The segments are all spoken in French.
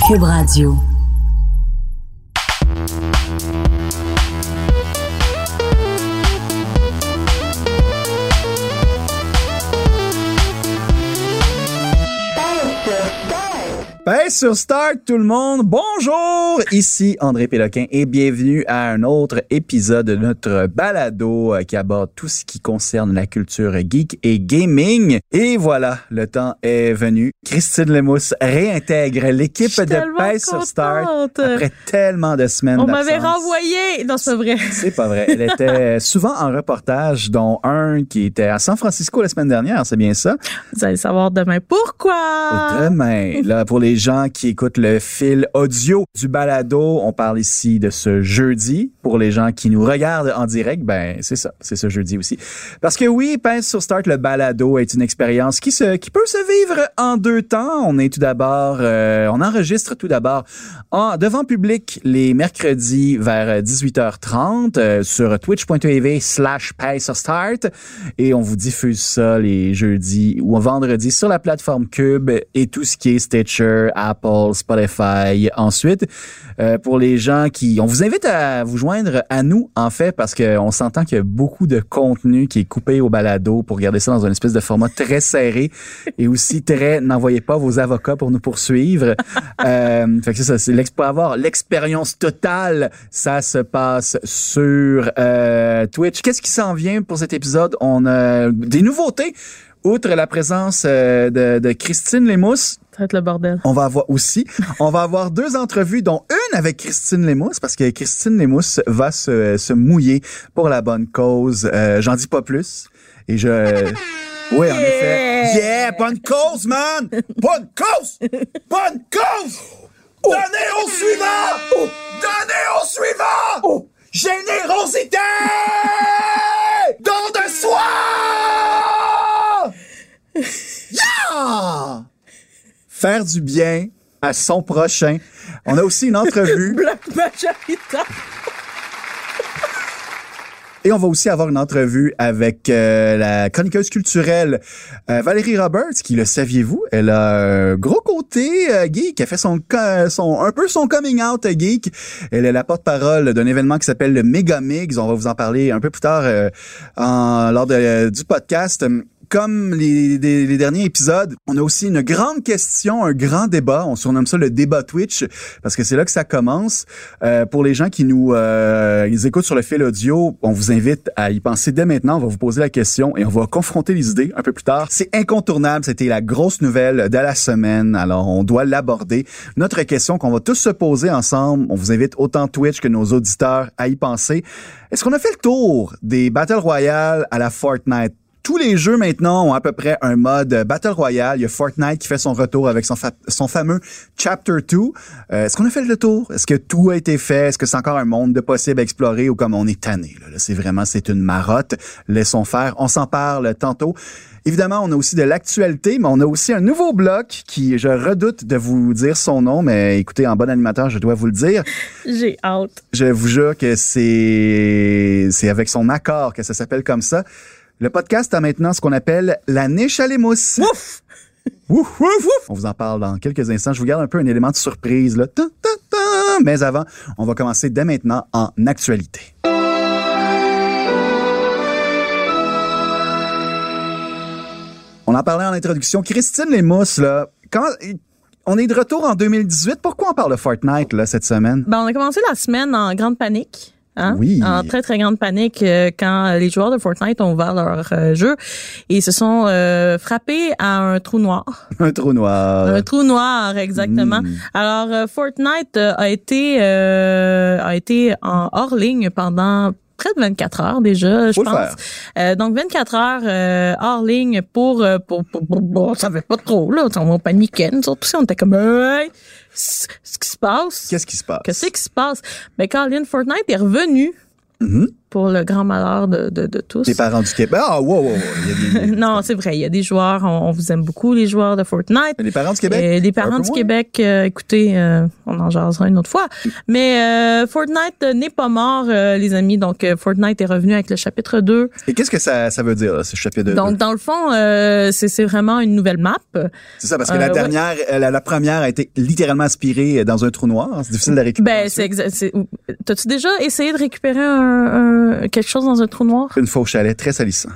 Cube Radio. Pèse sur Start, tout le monde. Bonjour, ici André Péloquin et bienvenue à un autre épisode de notre balado qui aborde tout ce qui concerne la culture geek et gaming. Et voilà, le temps est venu. Christine Lemousse réintègre l'équipe de Pèse sur Start après tellement de semaines d'absence. On m'avait renvoyé. Non, c'est vrai. C'est pas vrai. Elle était souvent en reportage, dont un qui était à San Francisco la semaine dernière, c'est bien ça? Vous allez savoir demain pourquoi. Demain, là, pour les gens qui écoutent le fil audio du balado, on parle ici de ce jeudi. Pour les gens qui nous regardent en direct, ben c'est ça, c'est ce jeudi aussi. Parce que oui, Pèse sur Start, le balado est une expérience qui peut se vivre en deux temps. On est tout d'abord, on enregistre tout d'abord devant public les mercredis vers 18h30 sur twitch.tv/Pèse sur Start et on vous diffuse ça les jeudis ou vendredis sur la plateforme Cube et tout ce qui est Stitcher, Apple, Spotify. Ensuite, pour les gens on vous invite à vous joindre à nous, en fait, parce qu'on s'entend qu'il y a beaucoup de contenu qui est coupé au balado pour garder ça dans une espèce de format très serré et aussi très, n'envoyez pas vos avocats pour nous poursuivre. Fait que ça, pour avoir l'expérience totale, ça se passe sur Twitch. Qu'est-ce qui s'en vient pour cet épisode? On a des nouveautés. Outre la présence de Christine Lemousse, Ça va être le bordel. on va avoir deux entrevues, dont une avec Christine Lemousse, parce que Christine Lemousse va se mouiller pour la bonne cause. J'en dis pas plus. Et oui, en effet. Yeah, bonne cause, man! Bonne cause! Bonne cause! Donnez au suivant! Donnez au suivant! Générosité! Don de soi! Yeah! Faire du bien à son prochain. On a aussi une entrevue. Black Majorita. Et on va aussi avoir une entrevue avec la chroniqueuse culturelle Valérie Roberts, qui, le saviez-vous, elle a un gros côté geek. Elle fait un peu son coming out geek. Elle est la porte-parole d'un événement qui s'appelle le Megamix. On va vous en parler un peu plus tard lors du podcast. Comme les derniers épisodes, on a aussi une grande question, un grand débat. On surnomme ça le débat Twitch parce que c'est là que ça commence. Pour les gens qui nous écoutent sur le fil audio, on vous invite à y penser dès maintenant. On va vous poser la question et on va confronter les idées un peu plus tard. C'est incontournable. C'était la grosse nouvelle de la semaine. Alors, on doit l'aborder. Notre question qu'on va tous se poser ensemble. On vous invite autant Twitch que nos auditeurs à y penser. Est-ce qu'on a fait le tour des Battle Royale à la Fortnite? Tous les jeux maintenant ont à peu près un mode Battle Royale. Il y a Fortnite qui fait son retour avec son fameux Chapter 2. Est-ce qu'on a fait le tour? Est-ce que tout a été fait? Est-ce que c'est encore un monde de possible à explorer ou comme on est tanné? Là, c'est une marotte. Laissons faire. On s'en parle tantôt. Évidemment, on a aussi de l'actualité, mais on a aussi un nouveau bloc qui, je redoute de vous dire son nom, mais écoutez, en bon animateur, je dois vous le dire. J'ai hâte. Je vous jure que c'est avec son accord que ça s'appelle comme ça. Le podcast a maintenant ce qu'on appelle la niche à l'émousse. Ouf! Ouf, ouf, ouf. On vous en parle dans quelques instants. Je vous garde un peu un élément de surprise, là. Mais avant, on va commencer dès maintenant en actualité. On en parlait en introduction. Christine Lemousse, là, on est de retour en 2018. Pourquoi on parle de Fortnite, là, cette semaine? Ben, on a commencé la semaine en grande panique. Hein? Oui. En très, très grande panique quand les joueurs de Fortnite ont ouvert leur jeu et se sont frappés à un trou noir. Un trou noir. Un trou noir, exactement. Alors, Fortnite a été en hors ligne pendant près de 24 heures déjà, je pense. Donc 24 heures hors ligne pour on savait pas trop là, on paniquait, surtout si on était comme ce qui se passe. Qu'est-ce qui se passe? Qu'est-ce qui se passe? Mais Colin, Fortnite est revenu pour le grand malheur de tous. Les parents du Québec. Ah, wow. Non, c'est vrai. Il y a des joueurs. On vous aime beaucoup, les joueurs de Fortnite. Les parents du Québec? Les parents du Québec, écoutez, on en jasera une autre fois. Mais Fortnite n'est pas mort, les amis. Donc, Fortnite est revenu avec le chapitre 2. Et qu'est-ce que ça veut dire, là, ce chapitre 2? Donc, dans le fond, c'est vraiment une nouvelle map. C'est ça, parce que la dernière, la première a été littéralement aspirée dans un trou noir. C'est difficile de récupérer. Ben, c'est exact. T'as-tu déjà essayé de récupérer quelque chose dans un trou noir? Une fois au chalet, très salissant.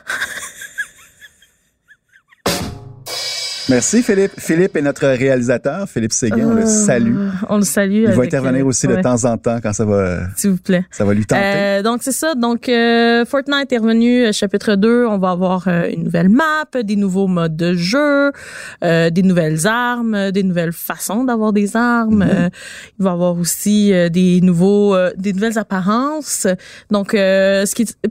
Merci, Philippe. Philippe est notre réalisateur. Philippe Séguin, on le salue. On le salue. Il va intervenir aussi de temps en temps quand ça va... S'il vous plaît. Ça va lui tenter. Donc, c'est ça. Donc, Fortnite est revenu, chapitre 2. On va avoir une nouvelle map, des nouveaux modes de jeu, des nouvelles armes, des nouvelles façons d'avoir des armes. Il va y avoir aussi des nouvelles apparences. Donc, là,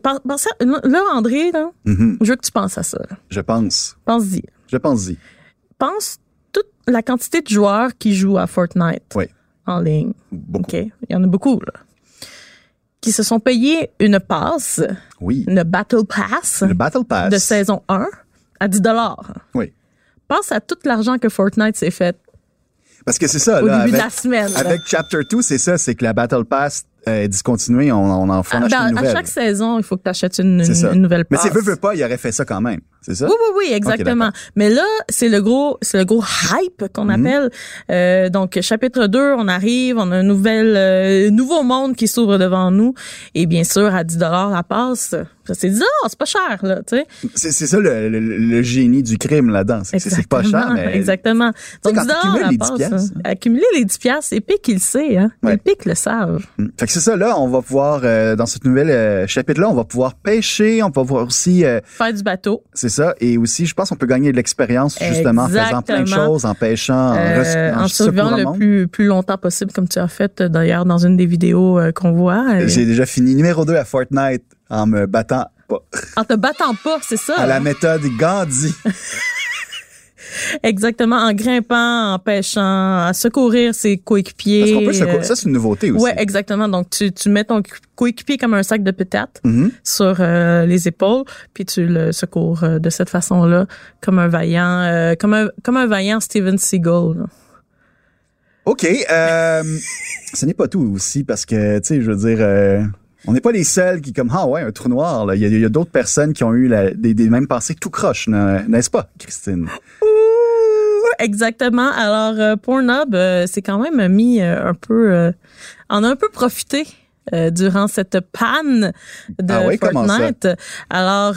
André, là, je veux que tu penses à ça. Là. Je pense. Pense-y. Pense toute la quantité de joueurs qui jouent à Fortnite en ligne. Beaucoup. OK. Il y en a beaucoup, là. Qui se sont payés une passe. Oui. Une Battle Pass. Le Battle Pass. De saison 1 à $10. Oui. Pense à tout l'argent que Fortnite s'est fait. Parce que c'est ça, au là. début de la semaine. Avec Chapter 2, c'est ça, c'est que la Battle Pass est discontinuée, on en fait acheter une nouvelle. À chaque saison, il faut que tu achètes une nouvelle passe. Mais si veut pas, il aurait fait ça quand même. C'est ça? Oui, exactement. Okay, mais là, c'est le gros hype qu'on appelle. Donc, chapitre 2, on arrive, on a un nouveau monde qui s'ouvre devant nous. Et bien sûr, à $10 la passe, c'est $10, c'est pas cher, là, tu sais. C'est ça le génie du crime là-dedans. C'est pas cher, mais. Exactement. Donc, $10 la passe. Piastres, accumuler les 10 piastres, Epic, il le sait, hein. Ouais. Epic le savent. Fait que c'est ça, là, on va pouvoir, dans cette nouvelle chapitre-là, on va pouvoir pêcher, on va pouvoir aussi... faire du bateau. C'est ça. Et aussi, je pense qu'on peut gagner de l'expérience, justement, en faisant plein de choses, en pêchant, en survivant le plus longtemps possible, comme tu as fait, d'ailleurs, dans une des vidéos qu'on voit. J'ai déjà fini numéro 2 à Fortnite en me battant pas. En te battant pas, c'est ça? À la méthode Gandhi. Exactement, en grimpant, en pêchant, à secourir ses coéquipiers. Parce qu'on peut secourir, ça c'est une nouveauté aussi. Ouais, exactement. Donc tu mets ton coéquipier comme un sac de patates sur les épaules, puis tu le secours de cette façon-là, comme un vaillant, comme un vaillant Steven Seagal. Là. OK, ce n'est pas tout aussi parce que tu sais, je veux dire. On n'est pas les seuls qui comme un trou noir là. Il y a d'autres personnes qui ont eu des mêmes pensées tout croche, n'est-ce pas, Christine? Exactement. Alors Pornhub c'est quand même mis un peu en a un peu profité durant cette panne de Fortnite. Alors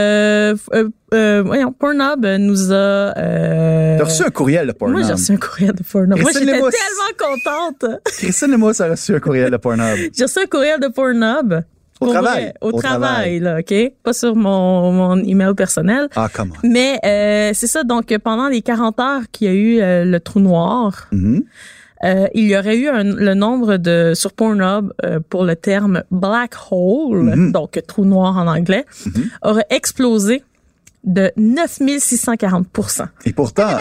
voyons, Pornhub nous a T'as reçu un courriel de Pornhub? Moi, j'ai reçu un courriel de Pornhub. Moi, j'étais tellement contente. Christine Lemos a reçu un courriel de Pornhub. J'ai reçu un courriel de Pornhub. Au travail. Au travail, là, OK? Pas sur mon email personnel. Ah, comment? Mais c'est ça, donc pendant les 40 heures qu'il y a eu le trou noir, il y aurait eu le nombre sur Pornhub pour le terme black hole, donc trou noir en anglais, aurait explosé de 9640%. Et pourtant,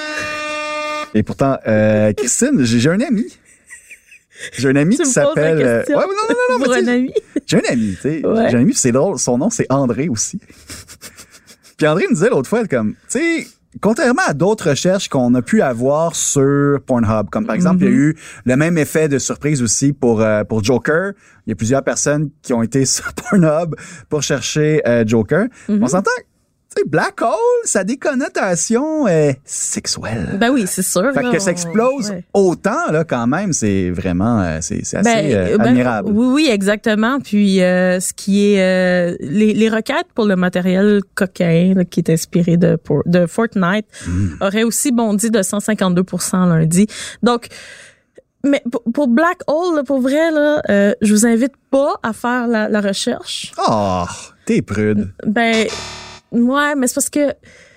Christine, j'ai un ami. J'ai un ami qui s'appelle... non. Pour un ami. J'ai un ami, tu sais. J'ai un ami, c'est drôle. Son nom, c'est André aussi. Puis André me disait l'autre fois, comme, tu sais, contrairement à d'autres recherches qu'on a pu avoir sur Pornhub, comme par exemple, il y a eu le même effet de surprise aussi pour Joker. Il y a plusieurs personnes qui ont été sur Pornhub pour chercher Joker. On s'entend, tu sais, black hole, ça a des connotations sexuelles. Ben oui, c'est sûr. Fait que ça explose autant, là, quand même, c'est vraiment, c'est assez admirable. Oui, exactement. Puis, ce qui est, les requêtes pour le matériel coquin, là, qui est inspiré de Fortnite, auraient aussi bondi de 152% lundi. Donc, mais pour Black Hole, là, pour vrai, là, je vous invite pas à faire la recherche. Oh, t'es prude. Ben, ouais, mais c'est parce que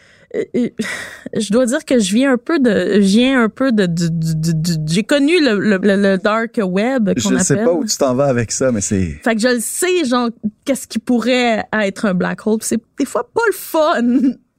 je dois dire que je viens un peu de j'ai connu le dark web qu'on appelle. Je sais pas où tu t'en vas avec ça, mais c'est... Fait que je le sais, genre, qu'est-ce qui pourrait être un black hole. C'est des fois pas le fun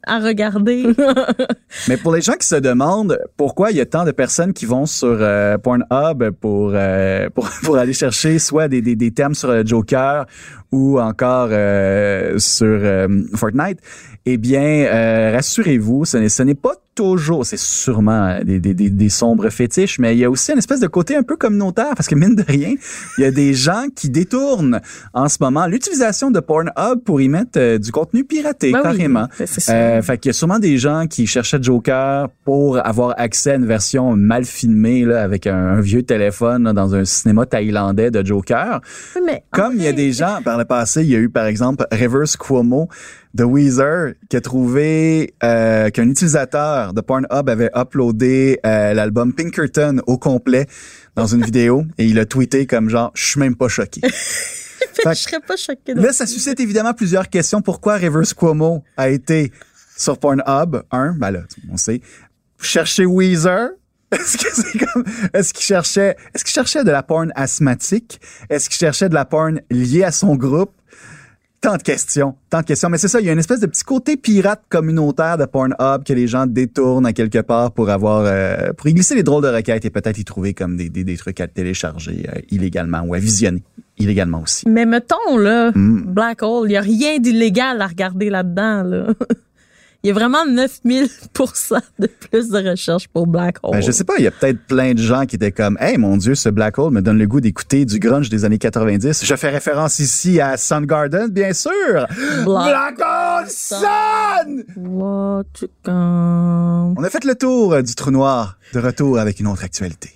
à regarder. Mais pour les gens qui se demandent pourquoi il y a tant de personnes qui vont sur Pornhub pour aller chercher soit des termes sur le Joker ou encore sur Fortnite, eh bien, rassurez-vous, ce n'est pas toujours, c'est sûrement des sombres fétiches, mais il y a aussi une espèce de côté un peu communautaire, parce que mine de rien, il y a des gens qui détournent en ce moment l'utilisation de Pornhub pour y mettre du contenu piraté, carrément. Oui, c'est ça. Fait qu'il y a sûrement des gens qui cherchaient Joker pour avoir accès à une version mal filmée là, avec un vieux téléphone là, dans un cinéma thaïlandais de Joker. Oui, mais comme il y a des gens, par le passé, il y a eu par exemple Rivers Cuomo de Weezer qui a trouvé qu'un utilisateur de Pornhub avait uploadé l'album Pinkerton au complet dans une vidéo et il a tweeté comme genre « Je suis même pas choqué ». Je serais pas choquée. Là, ça suscite évidemment plusieurs questions. Pourquoi Rivers Cuomo a été sur Pornhub? Ben là, on sait. Chercher Weezer? Est-ce qu'il cherchait de la porn asthmatique? Est-ce qu'il cherchait de la porn liée à son groupe? Tant de questions. Mais c'est ça, il y a une espèce de petit côté pirate communautaire de Pornhub que les gens détournent à quelque part pour pour y glisser des drôles de requêtes et peut-être y trouver comme des trucs à télécharger illégalement ou à visionner illégalement aussi. Mais mettons, là, Black Hole, il y a rien d'illégal à regarder là-dedans, là. Il y a vraiment 9000% de plus de recherche pour Black Hole. Ben, je sais pas, il y a peut-être plein de gens qui étaient comme « Hey, mon Dieu, ce Black Hole me donne le goût d'écouter du grunge des années 90. » Je fais référence ici à Soundgarden, bien sûr. Black Hole Sun! What you come. On a fait le tour du trou noir. De retour avec une autre actualité.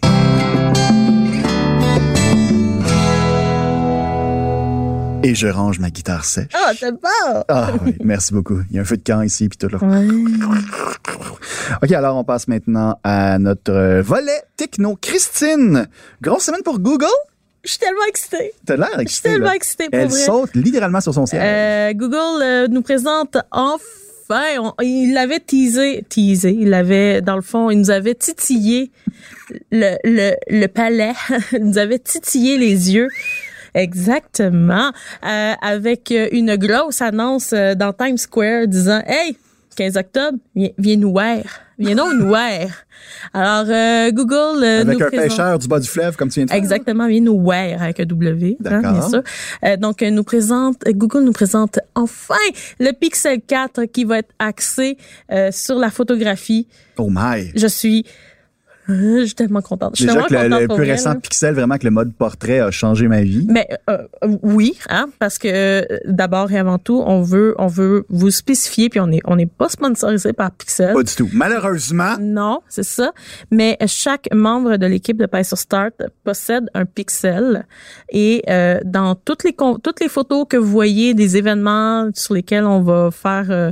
Et je range ma guitare sèche. Ah, c'est bon! Ah oui, merci beaucoup. Il y a un feu de camp ici, puis tout là. Ouais. OK, alors on passe maintenant à notre volet techno. Christine, grosse semaine pour Google? Je suis tellement excitée. T'as l'air excitée. Je suis tellement excitée, pour Elle vrai. saute littéralement sur son siège. Google nous présente enfin, il l'avait teasé, il avait, dans le fond, il nous avait titillé le palais, il nous avait titillé les yeux. Exactement. Avec une grosse annonce dans Times Square disant « Hey, 15 octobre, viens nous voir. Viens nous voir. » Alors, Google avec nous un présente... pêcheur du bas du fleuve, comme tu viens de faire. Exactement, viens nous voir avec un W, hein, bien sûr. Donc, Google nous présente enfin le Pixel 4 qui va être axé sur la photographie. Oh my! Je suis tellement contente. Déjà que le plus récent Pixel, vraiment que le mode portrait a changé ma vie. Mais oui, hein, parce que d'abord et avant tout, on veut vous spécifier, puis on n'est pas sponsorisé par Pixel. Pas du tout. Malheureusement. Non, c'est ça. Mais chaque membre de l'équipe de Pie sur Start possède un Pixel et dans toutes les photos que vous voyez des événements sur lesquels on va faire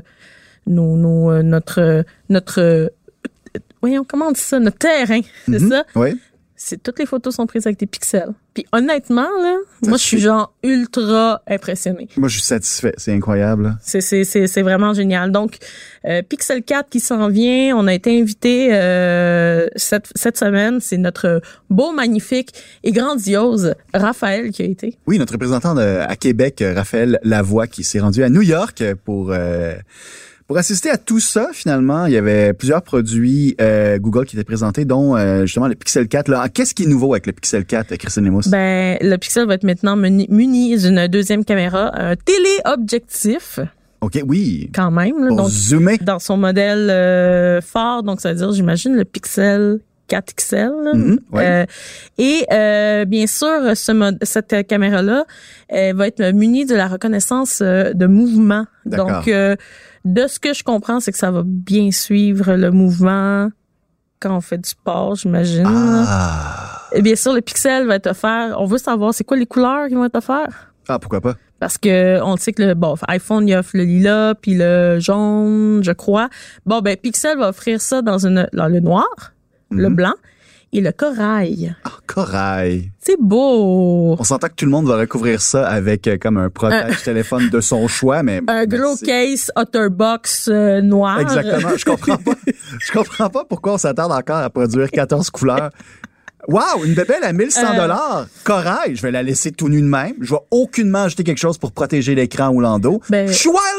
notre voyons, comment on dit ça? Notre terrain, c'est ça? Oui. Toutes les photos sont prises avec des pixels. Puis honnêtement, là, moi, je suis genre ultra impressionnée. Moi, je suis satisfait. C'est incroyable. C'est vraiment génial. Donc, Pixel 4 qui s'en vient. On a été invité cette semaine. C'est notre beau, magnifique et grandiose Raphaël qui a été. Oui, notre représentant à Québec, Raphaël Lavoie, qui s'est rendu à New York pour assister à tout ça, finalement. Il y avait plusieurs produits Google qui étaient présentés, dont justement le Pixel 4. Là, qu'est-ce qui est nouveau avec le Pixel 4, Christine Lemousse? Ben, le Pixel va être maintenant muni d'une deuxième caméra, un téléobjectif. OK, oui. Quand même. Là, pour donc, zoomer. Dans son modèle phare, donc ça veut dire, j'imagine, le Pixel 4XL. Ouais. Bien sûr, cette caméra-là va être munie de la reconnaissance de mouvement. D'accord. Donc, de ce que je comprends, c'est que ça va bien suivre le mouvement quand on fait du sport, j'imagine. Et bien sûr, le Pixel va être offert. On veut savoir, c'est quoi les couleurs qui vont être offertes? Ah, pourquoi pas? Parce que on sait que iPhone, il offre le lilas puis le jaune, je crois. Bon, ben, Pixel va offrir ça dans le noir, le blanc et le corail. Ah, corail. C'est beau. On s'entend que tout le monde va recouvrir ça avec comme un protège-téléphone de son choix, mais... Un gros case Otterbox noir. Exactement. Je comprends pas pourquoi on s'attarde encore à produire 14 couleurs. Wow, une bébelle à 1100 $. Corail, je vais la laisser tout nu de même. Je vais aucunement ajouter quelque chose pour protéger l'écran ou l'endos. Ben, je suis wild de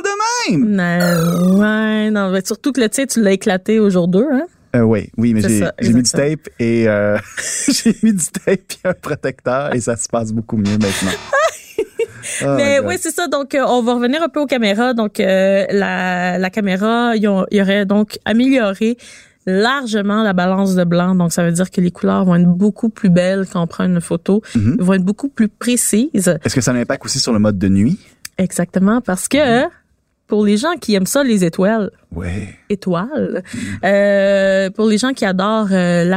même! Ouais, non, mais surtout que le tien, tu l'as éclaté au jour 2, hein? Oui, mais j'ai mis du tape et j'ai mis du tape et un protecteur et ça se passe beaucoup mieux maintenant. Mais oui, c'est ça. Donc, on va revenir un peu aux caméras. Donc, la caméra, il y aurait donc amélioré largement la balance de blanc. Donc, ça veut dire que les couleurs vont être beaucoup plus belles quand on prend une photo. Mm-hmm. Vont être beaucoup plus précises. Est-ce que ça a un impact aussi sur le mode de nuit? Exactement, parce que pour les gens qui aiment ça, les étoiles, étoiles, pour les gens qui adorent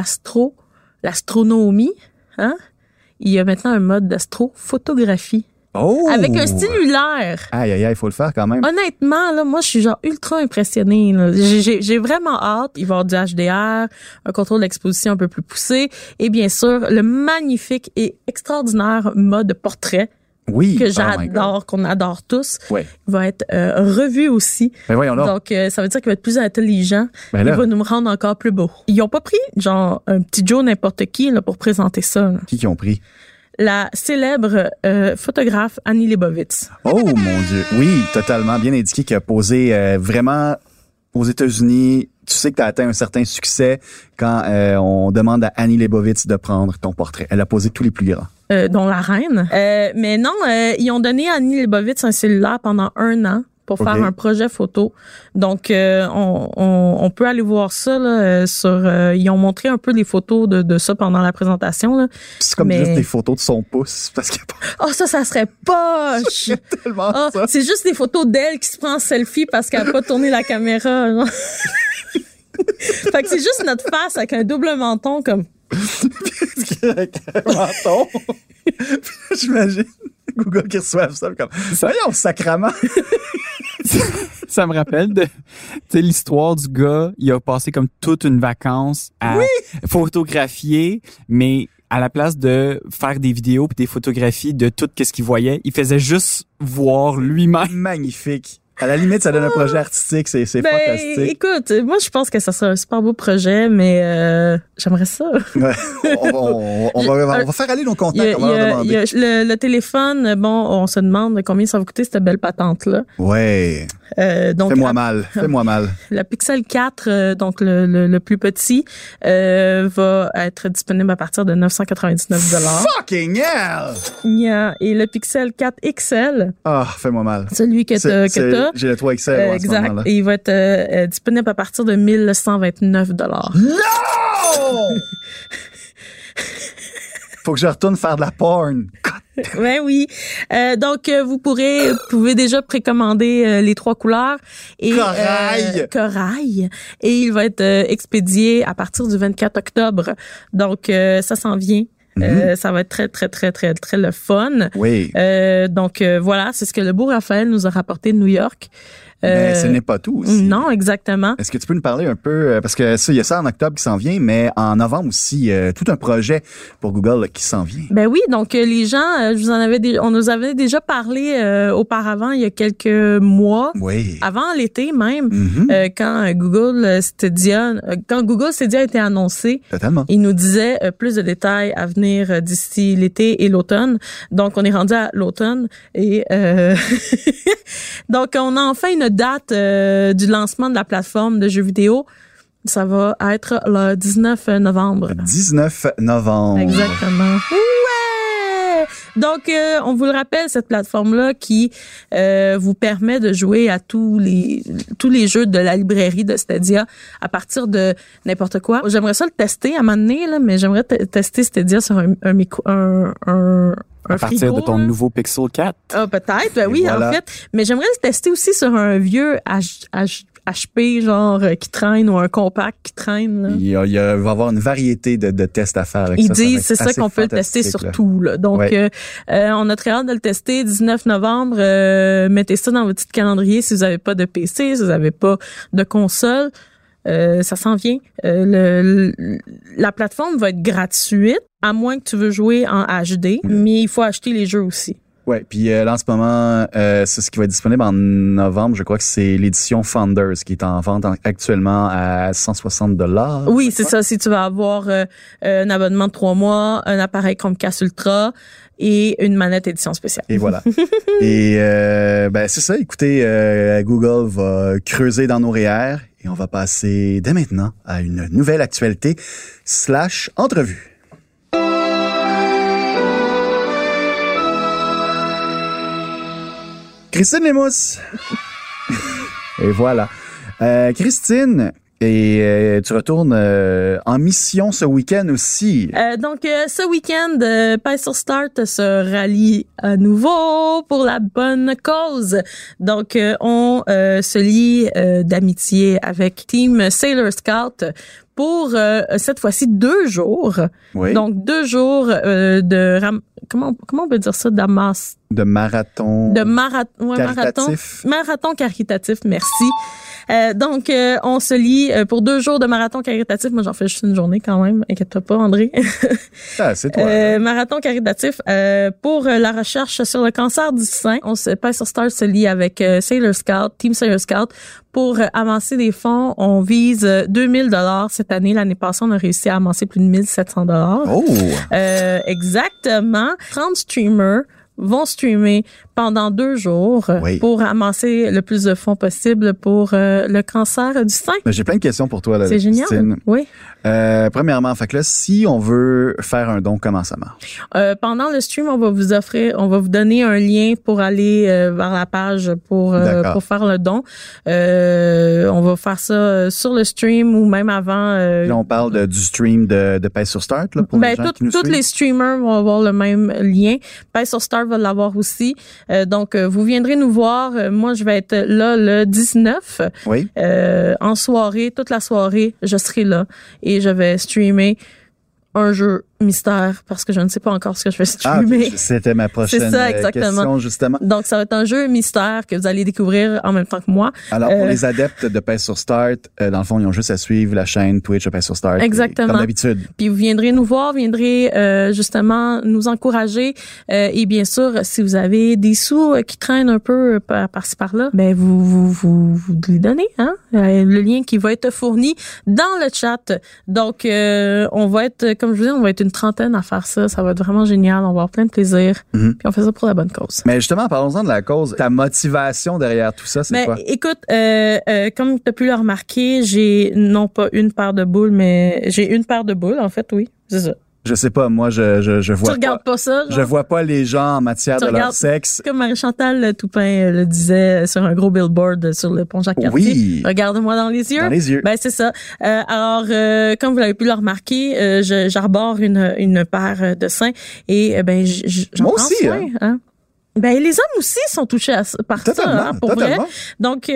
l'astronomie, hein, il y a maintenant un mode d'astrophotographie. Oh! Avec un cellulaire. Aïe, il faut le faire quand même. Honnêtement, là, moi, je suis genre ultra impressionnée. Là. J'ai vraiment hâte. Il va y avoir du HDR, un contrôle d'exposition un peu plus poussé et bien sûr, le magnifique et extraordinaire mode portrait. Oui. Que j'adore, qu'on adore tous, ouais. Va être revu aussi. Ben voyons là. Donc, ça veut dire qu'il va être plus intelligent. Ben il va nous rendre encore plus beau. Ils ont pas pris, genre, un petit Joe n'importe qui là, pour présenter ça. Là. Qui ont pris? La célèbre photographe Annie Leibovitz. Oh mon Dieu. Oui, totalement. Bien indiqué qui a posé vraiment aux États-Unis. Tu sais que tu as atteint un certain succès quand on demande à Annie Leibovitz de prendre ton portrait. Elle a posé tous les plus grands. Dont la reine. Mais non, ils ont donné à Annie Leibovitz un cellulaire pendant 1 an pour faire un projet photo. Donc, on peut aller voir ça là, ils ont montré un peu les photos de ça pendant la présentation. Là. C'est comme juste des photos de son pouce. Parce que oh, ça serait poche! C'est tellement ça. C'est juste des photos d'elle qui se prend en selfie parce qu'elle n'a pas tourné la caméra. Fait que c'est juste notre face avec un double menton comme... avec un menton. J'imagine Google qui reçoit ça comme voyons sacrament. Ça me rappelle de l'histoire du gars, il a passé comme toute une vacance à photographier, mais à la place de faire des vidéos puis des photographies de tout ce qu'il voyait, il faisait juste voir lui-même. Magnifique. À la limite, ça donne un projet artistique, c'est fantastique. Écoute, moi je pense que ça serait un super beau projet, mais j'aimerais ça. Ouais, on va faire aller nos contacts, on va leur demander. Le téléphone, bon, on se demande combien ça va coûter cette belle patente-là. Ouais. Donc, fais-moi mal. La Pixel 4, donc le plus petit, va être disponible à partir de $999. Fucking hell! Yeah. Et le Pixel 4 XL. Ah, fais-moi mal. Celui que t'as. J'ai le 3 XL exact. En ce moment-là. Et il va être disponible à partir de $1,129. Non! Faut que je retourne faire de la porn. Ben oui. Donc vous pouvez déjà précommander les 3 couleurs et corail et il va être expédié à partir du 24 octobre. Donc ça s'en vient. Ça va être très, très, très, très, très le fun. Oui. Donc, voilà, c'est ce que le beau Raphaël nous a rapporté de New York. Mais ce n'est pas tout aussi. Non, exactement. Est-ce que tu peux nous parler un peu, parce que ça, il y a ça en octobre qui s'en vient, mais en novembre aussi, tout un projet pour Google là, qui s'en vient. Ben oui, donc les gens, on nous avait déjà parlé auparavant, il y a quelques mois, avant l'été même, quand Google Stadia a été annoncé. Totalement. Il nous disait plus de détails à venir d'ici l'été et l'automne. Donc on est rendu à l'automne et donc on a enfin une date du lancement de la plateforme de jeux vidéo. Ça va être le 19 novembre. 19 novembre. Exactement. Ouais! Donc, on vous le rappelle, cette plateforme-là qui vous permet de jouer à tous les jeux de la librairie de Stadia à partir de n'importe quoi. J'aimerais ça le tester à un moment donné, là, mais j'aimerais tester Stadia sur un micro, à partir frigo, de ton nouveau Pixel 4. Ah, peut-être, ben oui, voilà. En fait. Mais j'aimerais le tester aussi sur un vieux HP, genre, qui traîne ou un compact qui traîne. Là. Il va y avoir une variété de tests à faire avec Ils ça. disent, c'est ça qu'on peut le tester sur tout. Là. Donc, on a très hâte de le tester. 19 novembre, mettez ça dans votre petit calendrier si vous n'avez pas de PC, si vous n'avez pas de console. Ça s'en vient. La plateforme va être gratuite, à moins que tu veux jouer en HD, mais il faut acheter les jeux aussi. Ouais, puis là, en ce moment, c'est ce qui va être disponible en novembre. Je crois que c'est l'édition Founders qui est en vente actuellement à $160. Oui, c'est ça. Si tu vas avoir un abonnement de 3 mois, un appareil Chromecast Ultra et une manette édition spéciale. Et voilà. Et c'est ça. Écoutez, Google va creuser dans nos REER et on va passer dès maintenant à une nouvelle actualité / entrevue. Christine Lémousse. Et voilà. Christine, et tu retournes en mission ce week-end aussi. Donc, ce week-end, Pace sur Start se rallie à nouveau pour la bonne cause. Donc, on se lie d'amitié avec Team Sailor Scout pour cette fois-ci 2 jours. Oui. Donc 2 jours comment on peut dire ça, de marathon caritatif. Marathon caritatif, merci. Donc on se lie pour 2 jours de marathon caritatif. Moi j'en fais juste une journée quand même, inquiète-toi pas André. C'est toi. Marathon caritatif pour la recherche sur le cancer du sein. Pace sur Start se lie avec Sailor Scout, Team Sailor Scout pour amasser des fonds. On vise $2,000 cette année. L'année passée, on a réussi à amasser plus de $1,700. Oh! Exactement. 30 streamers vont streamer pendant 2 jours pour amasser le plus de fonds possible pour le cancer du sein. Mais j'ai plein de questions pour toi. Là, c'est génial. Christine. Oui. Premièrement, fait que là, si on veut faire un don, comment ça marche? Pendant le stream, on va vous donner un lien pour aller vers la page pour faire le don. On va faire ça sur le stream ou même avant. Là, on parle du stream de Pace sur Start, là, pour les gens qui nous suivent. Tous les streamers vont avoir le même lien. Pace sur Start va l'avoir aussi. Donc, vous viendrez nous voir. Moi, je vais être là le 19. Oui. En soirée, toute la soirée, je serai là. Et je vais streamer un jeu mystère parce que je ne sais pas encore ce que je vais streamer. C'était ma prochaine question, justement. Donc, ça va être un jeu mystère que vous allez découvrir en même temps que moi. Alors, pour les adeptes de Pace sur Start, dans le fond, ils ont juste à suivre la chaîne Twitch de Pace sur Start. Exactement. Comme d'habitude. Puis vous viendrez nous voir, justement nous encourager. Et bien sûr, si vous avez des sous qui traînent un peu par-ci par-là, ben vous les donnez, hein? Le lien qui va être fourni dans le chat. Donc, on va être, comme je vous dis, on va être une trentaine à faire ça. Ça va être vraiment génial. On va avoir plein de plaisir. Mm-hmm. Puis on fait ça pour la bonne cause. Mais justement, parlons-en de la cause. Ta motivation derrière tout ça, c'est quoi? Écoute, comme tu as pu le remarquer, j'ai non pas une paire de boules, mais j'ai une paire de boules, en fait, oui. C'est ça. Je sais pas, moi, je vois tu regardes pas ça, genre? Je vois pas les gens en matière de leur sexe. Comme Marie-Chantal Toupin le disait sur un gros billboard sur le pont Jacques-Cartier. Oui. Regarde-moi dans les yeux. Dans les yeux. Ben, c'est ça. Alors, comme vous l'avez pu le remarquer, j'arbore une paire de seins et j'en moi prends aussi, soin, hein. Ben les hommes aussi sont touchés par totalement, ça, hein, pour totalement. vrai. Donc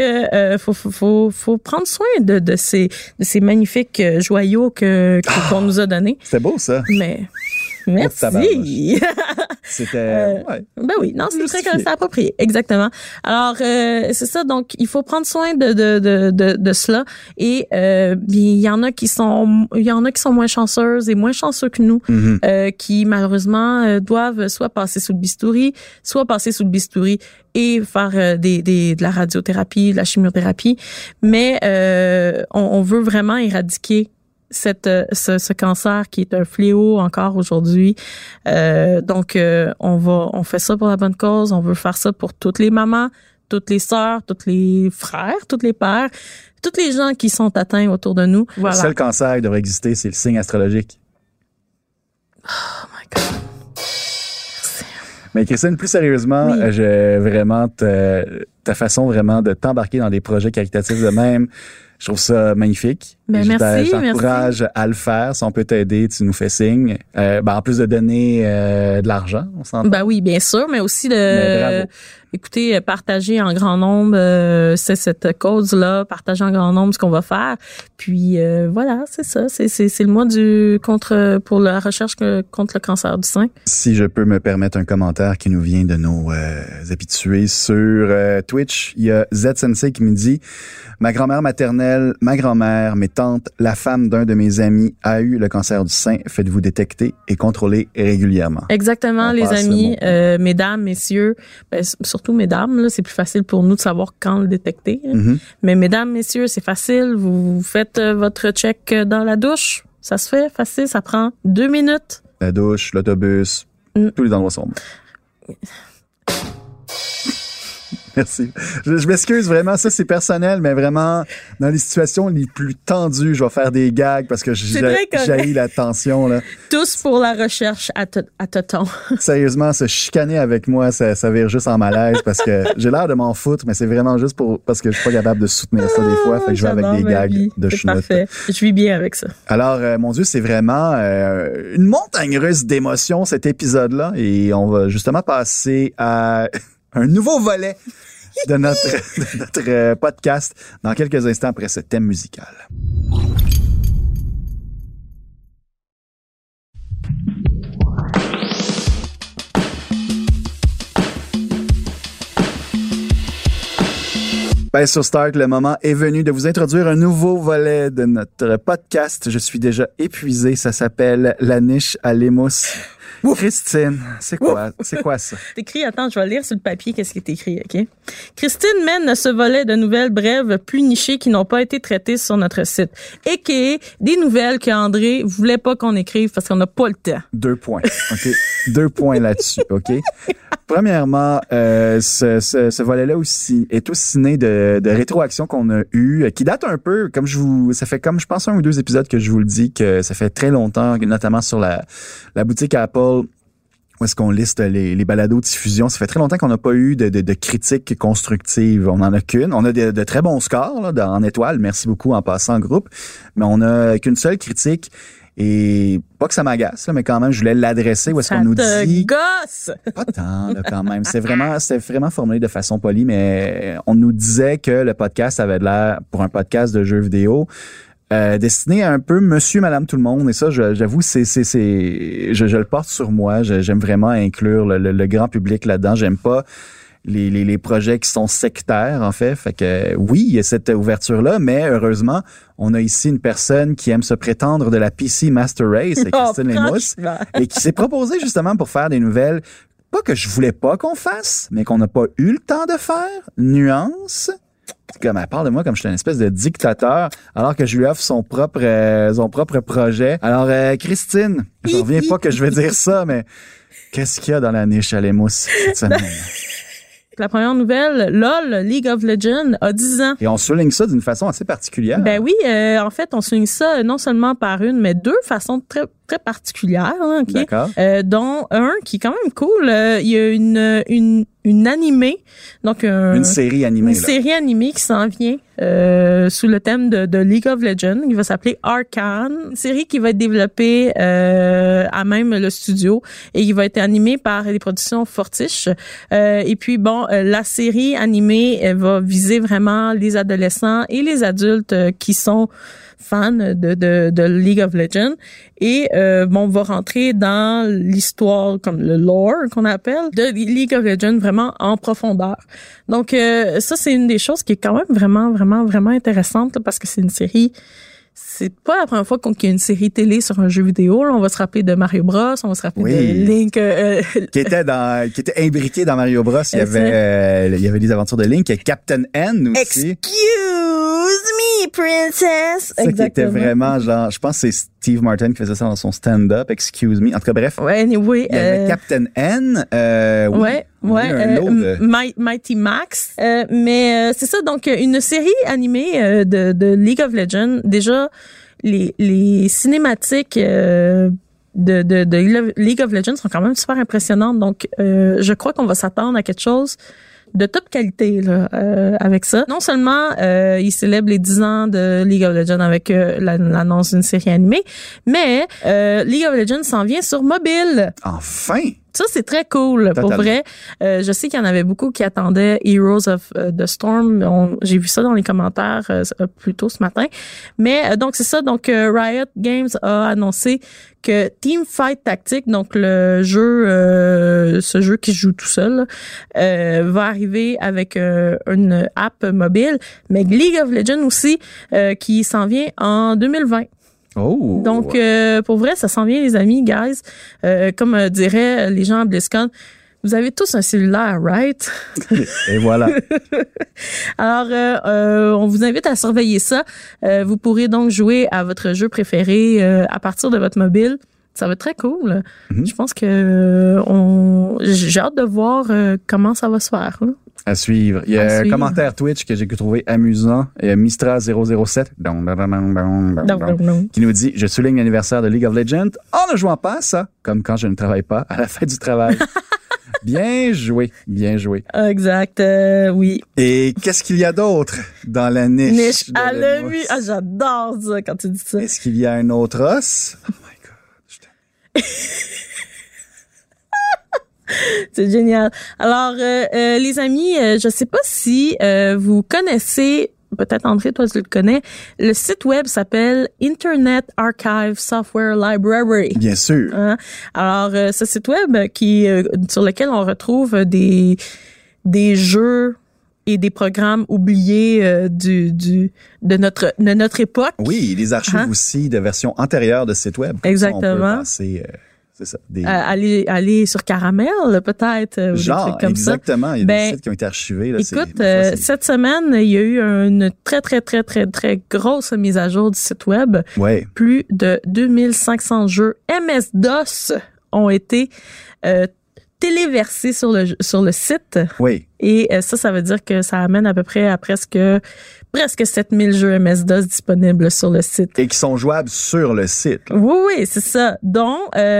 faut prendre soin de ces magnifiques joyaux qu'on nous a donnés. C'est beau ça. Mais merci. C'était ben oui, non, c'est approprié, exactement. Alors c'est ça, donc il faut prendre soin de cela et il y en a qui sont moins chanceuses et moins chanceux que nous qui malheureusement doivent soit passer sous le bistouri, soit passer sous le bistouri et faire de la radiothérapie, de la chimiothérapie, mais on veut vraiment éradiquer ce cancer qui est un fléau encore aujourd'hui. Donc on fait ça pour la bonne cause, on veut faire ça pour toutes les mamans, toutes les sœurs, tous les frères, tous les pères, tous les gens qui sont atteints autour de nous. Voilà. Le seul cancer qui devrait exister, c'est le signe astrologique. Oh my God. Mais Christine, plus sérieusement, j'ai vraiment ta façon vraiment de t'embarquer dans des projets caritatifs de même. Je trouve ça magnifique. Ben, merci. J'encourage à le faire. Si on peut t'aider, tu nous fais signe. En plus de donner de l'argent, on s'entend. Ben oui, bien sûr, mais aussi bravo. Écoutez, partager en grand nombre c'est cette cause-là, partager en grand nombre ce qu'on va faire. Puis voilà, c'est ça. C'est le mois pour la recherche contre le cancer du sein. Si je peux me permettre un commentaire qui nous vient de nos habitués sur Twitch, il y a Z Sensei qui me dit « Ma grand-mère maternelle, ma grand-mère, mes tantes, la femme d'un de mes amis a eu le cancer du sein. Faites-vous détecter et contrôler régulièrement. » Exactement, les amis, mesdames, messieurs, surtout mesdames, là, c'est plus facile pour nous de savoir quand le détecter. Mm-hmm. Mais mesdames, messieurs, c'est facile. Vous faites votre check dans la douche. Ça se fait facile, ça prend 2 minutes. La douche, l'autobus, tous les endroits sont bons. Merci. Je m'excuse vraiment, ça c'est personnel, mais vraiment, dans les situations les plus tendues, je vais faire des gags parce que j'haïs la tension, là. Tous pour la recherche à Toton. Sérieusement, se chicaner avec moi, ça vire juste en malaise parce que j'ai l'air de m'en foutre, mais c'est vraiment juste parce que je suis pas capable de soutenir ça des fois, fait que je vais avec des gags de chenoute. Parfait. Je vis bien avec ça. Alors, mon Dieu, c'est vraiment une montagne russe d'émotions, cet épisode-là, et on va justement passer à un nouveau volet de notre podcast dans quelques instants après ce thème musical. Ben, sur Start, le moment est venu de vous introduire un nouveau volet de notre podcast. Je suis déjà épuisé. Ça s'appelle La niche à l'émousse. Christine, c'est quoi ça? T'écris, attends, je vais lire sur le papier qu'est-ce qui est écrit, OK? Christine mène ce volet de nouvelles brèves plus nichées qui n'ont pas été traitées sur notre site. Et des nouvelles qu'André voulait pas qu'on écrive parce qu'on n'a pas le temps. 2 points, OK? 2 points là-dessus, OK? Premièrement, ce volet-là aussi est aussi né de rétroactions qu'on a eues, qui datent un peu, ça fait comme je pense 1 ou 2 épisodes que je vous le dis, que ça fait très longtemps, notamment sur la boutique Apple, où est-ce qu'on liste les balados-diffusions. Ça fait très longtemps qu'on n'a pas eu de critiques constructives. On en a qu'une. On a de très bons scores là, en étoiles. Merci beaucoup en passant en groupe. Mais on a qu'une seule critique. Et pas que ça m'agace, là, mais quand même, je voulais l'adresser. Où est-ce qu'on nous dit... Ça te gosse! Pas tant, là, quand même. C'est vraiment formulé de façon polie, mais on nous disait que le podcast avait de l'air, pour un podcast de jeux vidéo, destiné à un peu monsieur, madame, tout le monde. Et ça, j'avoue, je le porte sur moi. J'aime vraiment inclure le grand public là-dedans. J'aime pas les projets qui sont sectaires, en fait. Fait que oui, il y a cette ouverture-là, mais heureusement, on a ici une personne qui aime se prétendre de la PC Master Race, c'est Christine Lémousse, et qui s'est proposée justement pour faire des nouvelles, pas que je voulais pas qu'on fasse, mais qu'on n'a pas eu le temps de faire. Nuance. Comme elle parle de moi comme je suis une espèce de dictateur, alors que je lui offre son propre projet. Alors, Christine, je reviens pas que je vais dire ça, mais qu'est-ce qu'il y a dans la niche à l'émousse cette semaine? La première nouvelle, LOL, League of Legends, a 10 ans. Et on souligne ça d'une façon assez particulière. Ben oui, en fait, on souligne ça non seulement par une, mais 2 façons très très particulières. Hein, okay? D'accord. Dont un qui est quand même cool. Il y a une animée, donc une série animée. Série animée qui s'en vient sous le thème de League of Legends. Il va s'appeler Arcane. Une série qui va être développée à même le studio et qui va être animée par les productions Fortiche. Et puis bon, la série animée elle va viser vraiment les adolescents et les adultes qui sont fans de League of Legends et on va rentrer dans l'histoire comme le lore qu'on appelle de League of Legends vraiment en profondeur. Donc ça c'est une des choses qui est quand même vraiment intéressante là, parce que c'est une série. C'est pas la première fois qu'il y a une série télé sur un jeu vidéo. Là, on va se rappeler de Mario Bros, on va se rappeler de Link. Qui était imbriqué dans Mario Bros. Il y avait les aventures de Link. Il y a Captain N aussi. Excuse me, princess. Ça qui était vraiment genre, je pense que c'est Steve Martin qui faisait ça dans son stand-up. Excuse me. En tout cas, bref. Ouais, anyway. Il y avait Captain N. Mighty Max. Mais c'est ça, donc une série animée de League of Legends. Déjà, les cinématiques de League of Legends sont quand même super impressionnantes. Donc, je crois qu'on va s'attendre à quelque chose de top qualité là, avec ça. Non seulement ils célèbrent les 10 ans de League of Legends avec l'annonce d'une série animée, mais League of Legends s'en vient sur mobile. Enfin! Ça, c'est très cool, Totalement. pour vrai. Je sais qu'il y en avait beaucoup qui attendaient Heroes of the Storm. J'ai vu ça dans les commentaires plus tôt ce matin. Mais donc, c'est ça. Donc, Riot Games a annoncé que Teamfight Tactics, donc le jeu, ce jeu qui se joue tout seul, va arriver avec une app mobile, mais League of Legends aussi, qui s'en vient en 2020. Oh. Donc, pour vrai, ça s'en vient, les amis, guys. Comme diraient les gens à BlizzCon, vous avez tous un cellulaire, right? Et voilà. Alors, on vous invite à surveiller ça. Vous pourrez donc jouer à votre jeu préféré à partir de votre mobile. Ça va être très cool. Mm-hmm. Je pense que j'ai hâte de voir comment ça va se faire. Hein. À suivre. Il y a un commentaire Twitch que j'ai trouvé amusant. Mistra007 qui nous dit « Je souligne l'anniversaire de League of Legends en ne jouant pas à ça, comme quand je ne travaille pas à la fête du travail. » Bien joué, bien joué. Exact, oui. Et qu'est-ce qu'il y a d'autre dans la niche de à l'Emos? l'œil. Ah, j'adore ça quand tu dis ça. Est-ce qu'il y a un autre os? Oh my God, je t'aime. C'est génial. Alors, les amis, je sais pas si vous connaissez, peut-être André, toi tu le connais, le site web s'appelle Internet Archive Software Library. Bien sûr. Hein? Alors, ce site web sur lequel on retrouve des jeux et des programmes oubliés de notre époque. Oui, des archives aussi de versions antérieures de sites web. Exactement. Ça, on peut passer, c'est ça. Aller sur Caramel, peut-être. Genre, des trucs comme exactement. ça. Il y a des sites qui ont été archivés. Là, écoute, cette semaine, il y a eu une très, très, très, très, très grosse mise à jour du site web. Ouais. Plus de 2500 jeux MS-DOS ont été téléversés sur le site. Oui. Et ça veut dire que ça amène à peu près à presque 7000 jeux MS-DOS disponibles sur le site. Et qui sont jouables sur le site. Là. Oui, c'est ça. Donc,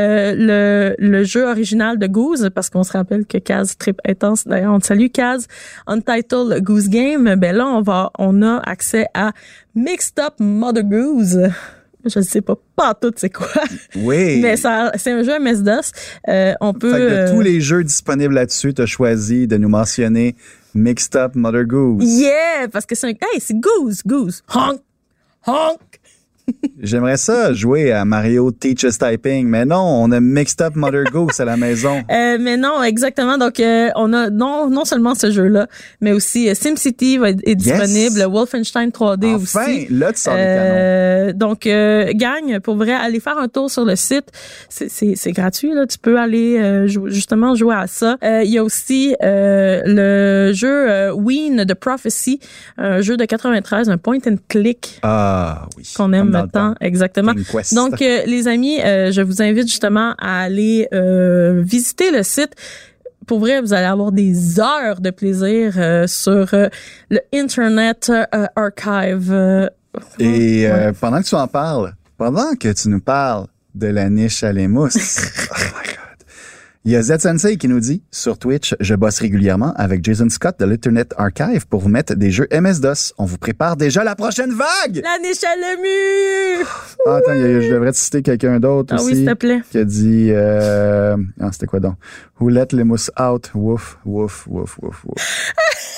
le jeu original de Goose, parce qu'on se rappelle que Kaz Trip Intense, d'ailleurs, on te salue Kaz, Untitled Goose Game, ben là, on a accès à Mixed Up Mother Goose. Je ne sais pas tout c'est quoi. Oui. Mais c'est un jeu MS-DOS. On peut... Fait que de tous les jeux disponibles là-dessus, tu as choisi de nous mentionner Mixed Up Mother Goose. Yeah! Parce que c'est Goose. Honk! Honk! J'aimerais ça jouer à Mario Teach Us Typing, mais non, on a Mixed Up Mother Goose à la maison. Mais non, exactement. Donc, on a non seulement ce jeu-là, mais aussi SimCity est disponible, Yes. Wolfenstein 3D aussi. Enfin, là, tu sors des canons. Donc, gang, pour vrai, aller faire un tour sur le site. C'est gratuit, là. Tu peux aller justement jouer à ça. Il y a aussi le jeu Ween The Prophecy, un jeu de 93, un point and click. Ah oui. Qu'on aime maintenant, exactement. Donc, les amis, je vous invite justement à aller visiter le site. Pour vrai, vous allez avoir des heures de plaisir sur le Internet Archive. Et pendant que tu en parles, pendant que tu nous parles de la niche à l'émousse, oh my God. Il y a Z-Sensei qui nous dit, sur Twitch, je bosse régulièrement avec Jason Scott de l'Internet Archive pour vous mettre des jeux MS-DOS. On vous prépare déjà la prochaine vague! La niche à l'ému! Ah, attends, je devrais te citer quelqu'un d'autre aussi. Ah oui, s'il te plaît. Qui a dit, c'était quoi donc? Who let les mousses out? Woof, woof, woof, woof, woof.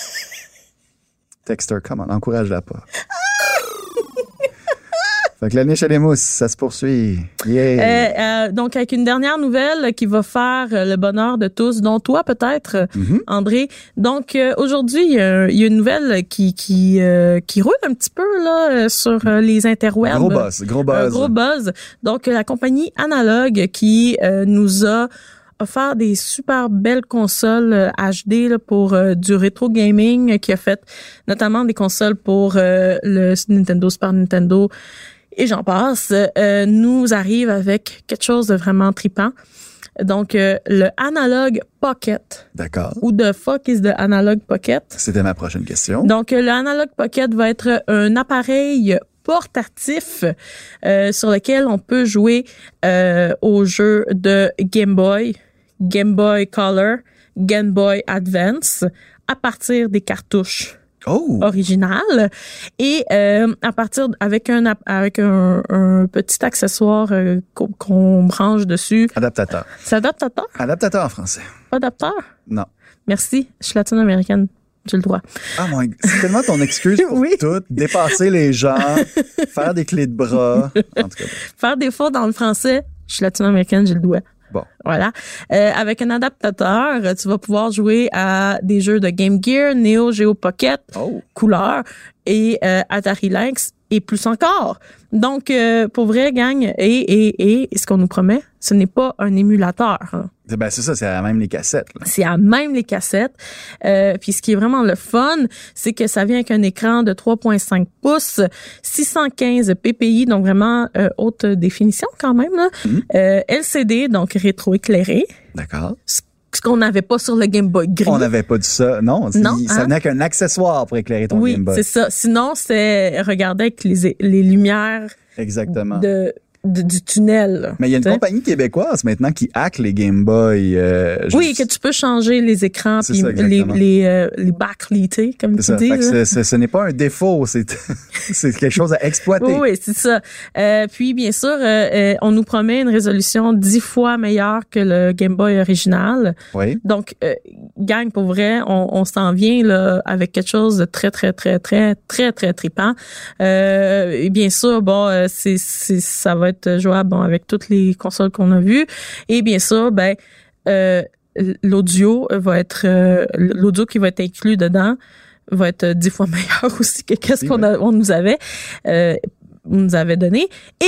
Texter, come on, encourage-la pas. Fait que la niche à l'émousse, ça se poursuit. Yeah. Donc, avec une dernière nouvelle qui va faire le bonheur de tous, dont toi peut-être, André. Donc, aujourd'hui, il y a une nouvelle qui roule un petit peu là sur les interwebs. Gros buzz. Donc, la compagnie Analog qui nous a offert des super belles consoles HD là, pour du rétro gaming, qui a fait notamment des consoles pour le Nintendo, Super Nintendo, et j'en passe, nous arrive avec quelque chose de vraiment trippant. Donc, le Analog Pocket. D'accord. Ou the fuck is the Analog Pocket? C'était ma prochaine question. Donc, le Analog Pocket va être un appareil portatif sur lequel on peut jouer aux jeux de Game Boy Color, Game Boy Advance à partir des cartouches original. Et à partir avec un petit accessoire qu'on branche dessus. Adaptateur. C'est adaptateur? Adaptateur en français. Pas adapteur? Non. Merci. Je suis latino-américaine. J'ai le droit. Ah, mon, c'est tellement ton excuse pour tout. Dépasser les gens, faire des clés de bras. En tout cas. Faire des fautes dans le français. Je suis latino-américaine, j'ai le droit. Bon. Voilà. Avec un adaptateur, tu vas pouvoir jouer à des jeux de Game Gear, Neo Geo Pocket, couleur, et Atari Lynx, et plus encore. Donc, pour vrai, gang, et ce qu'on nous promet, ce n'est pas un émulateur. Hein. Ben, c'est ça, c'est à même les cassettes. Là. C'est à même les cassettes. Puis ce qui est vraiment le fun, c'est que ça vient avec un écran de 3.5 pouces, 615 ppi, donc vraiment haute définition quand même. Là. LCD, donc rétroéclairé. D'accord. Ce qu'on n'avait pas sur le Game Boy gris. On n'avait pas dit ça. Non, ça venait qu'un accessoire pour éclairer ton Game Boy. Oui, c'est ça. Sinon, c'est regarder avec les lumières. Exactement. Du tunnel. Là, mais il y a une compagnie québécoise maintenant qui hack les Game Boy. Oui, que tu peux changer les écrans puis les backlightés, comme tu dis. Ce n'est pas un défaut, c'est quelque chose à exploiter. Oui, c'est ça. Puis bien sûr, on nous promet une résolution 10 fois meilleure que le Game Boy original. Oui. Donc, gang, pour vrai, on s'en vient là avec quelque chose de très trippant. Et bien sûr, bon, ça va être jouable avec toutes les consoles qu'on a vues. Et bien sûr, l'audio l'audio qui va être inclus dedans va être 10 fois meilleur aussi que qu'est-ce qu'on nous avait donné.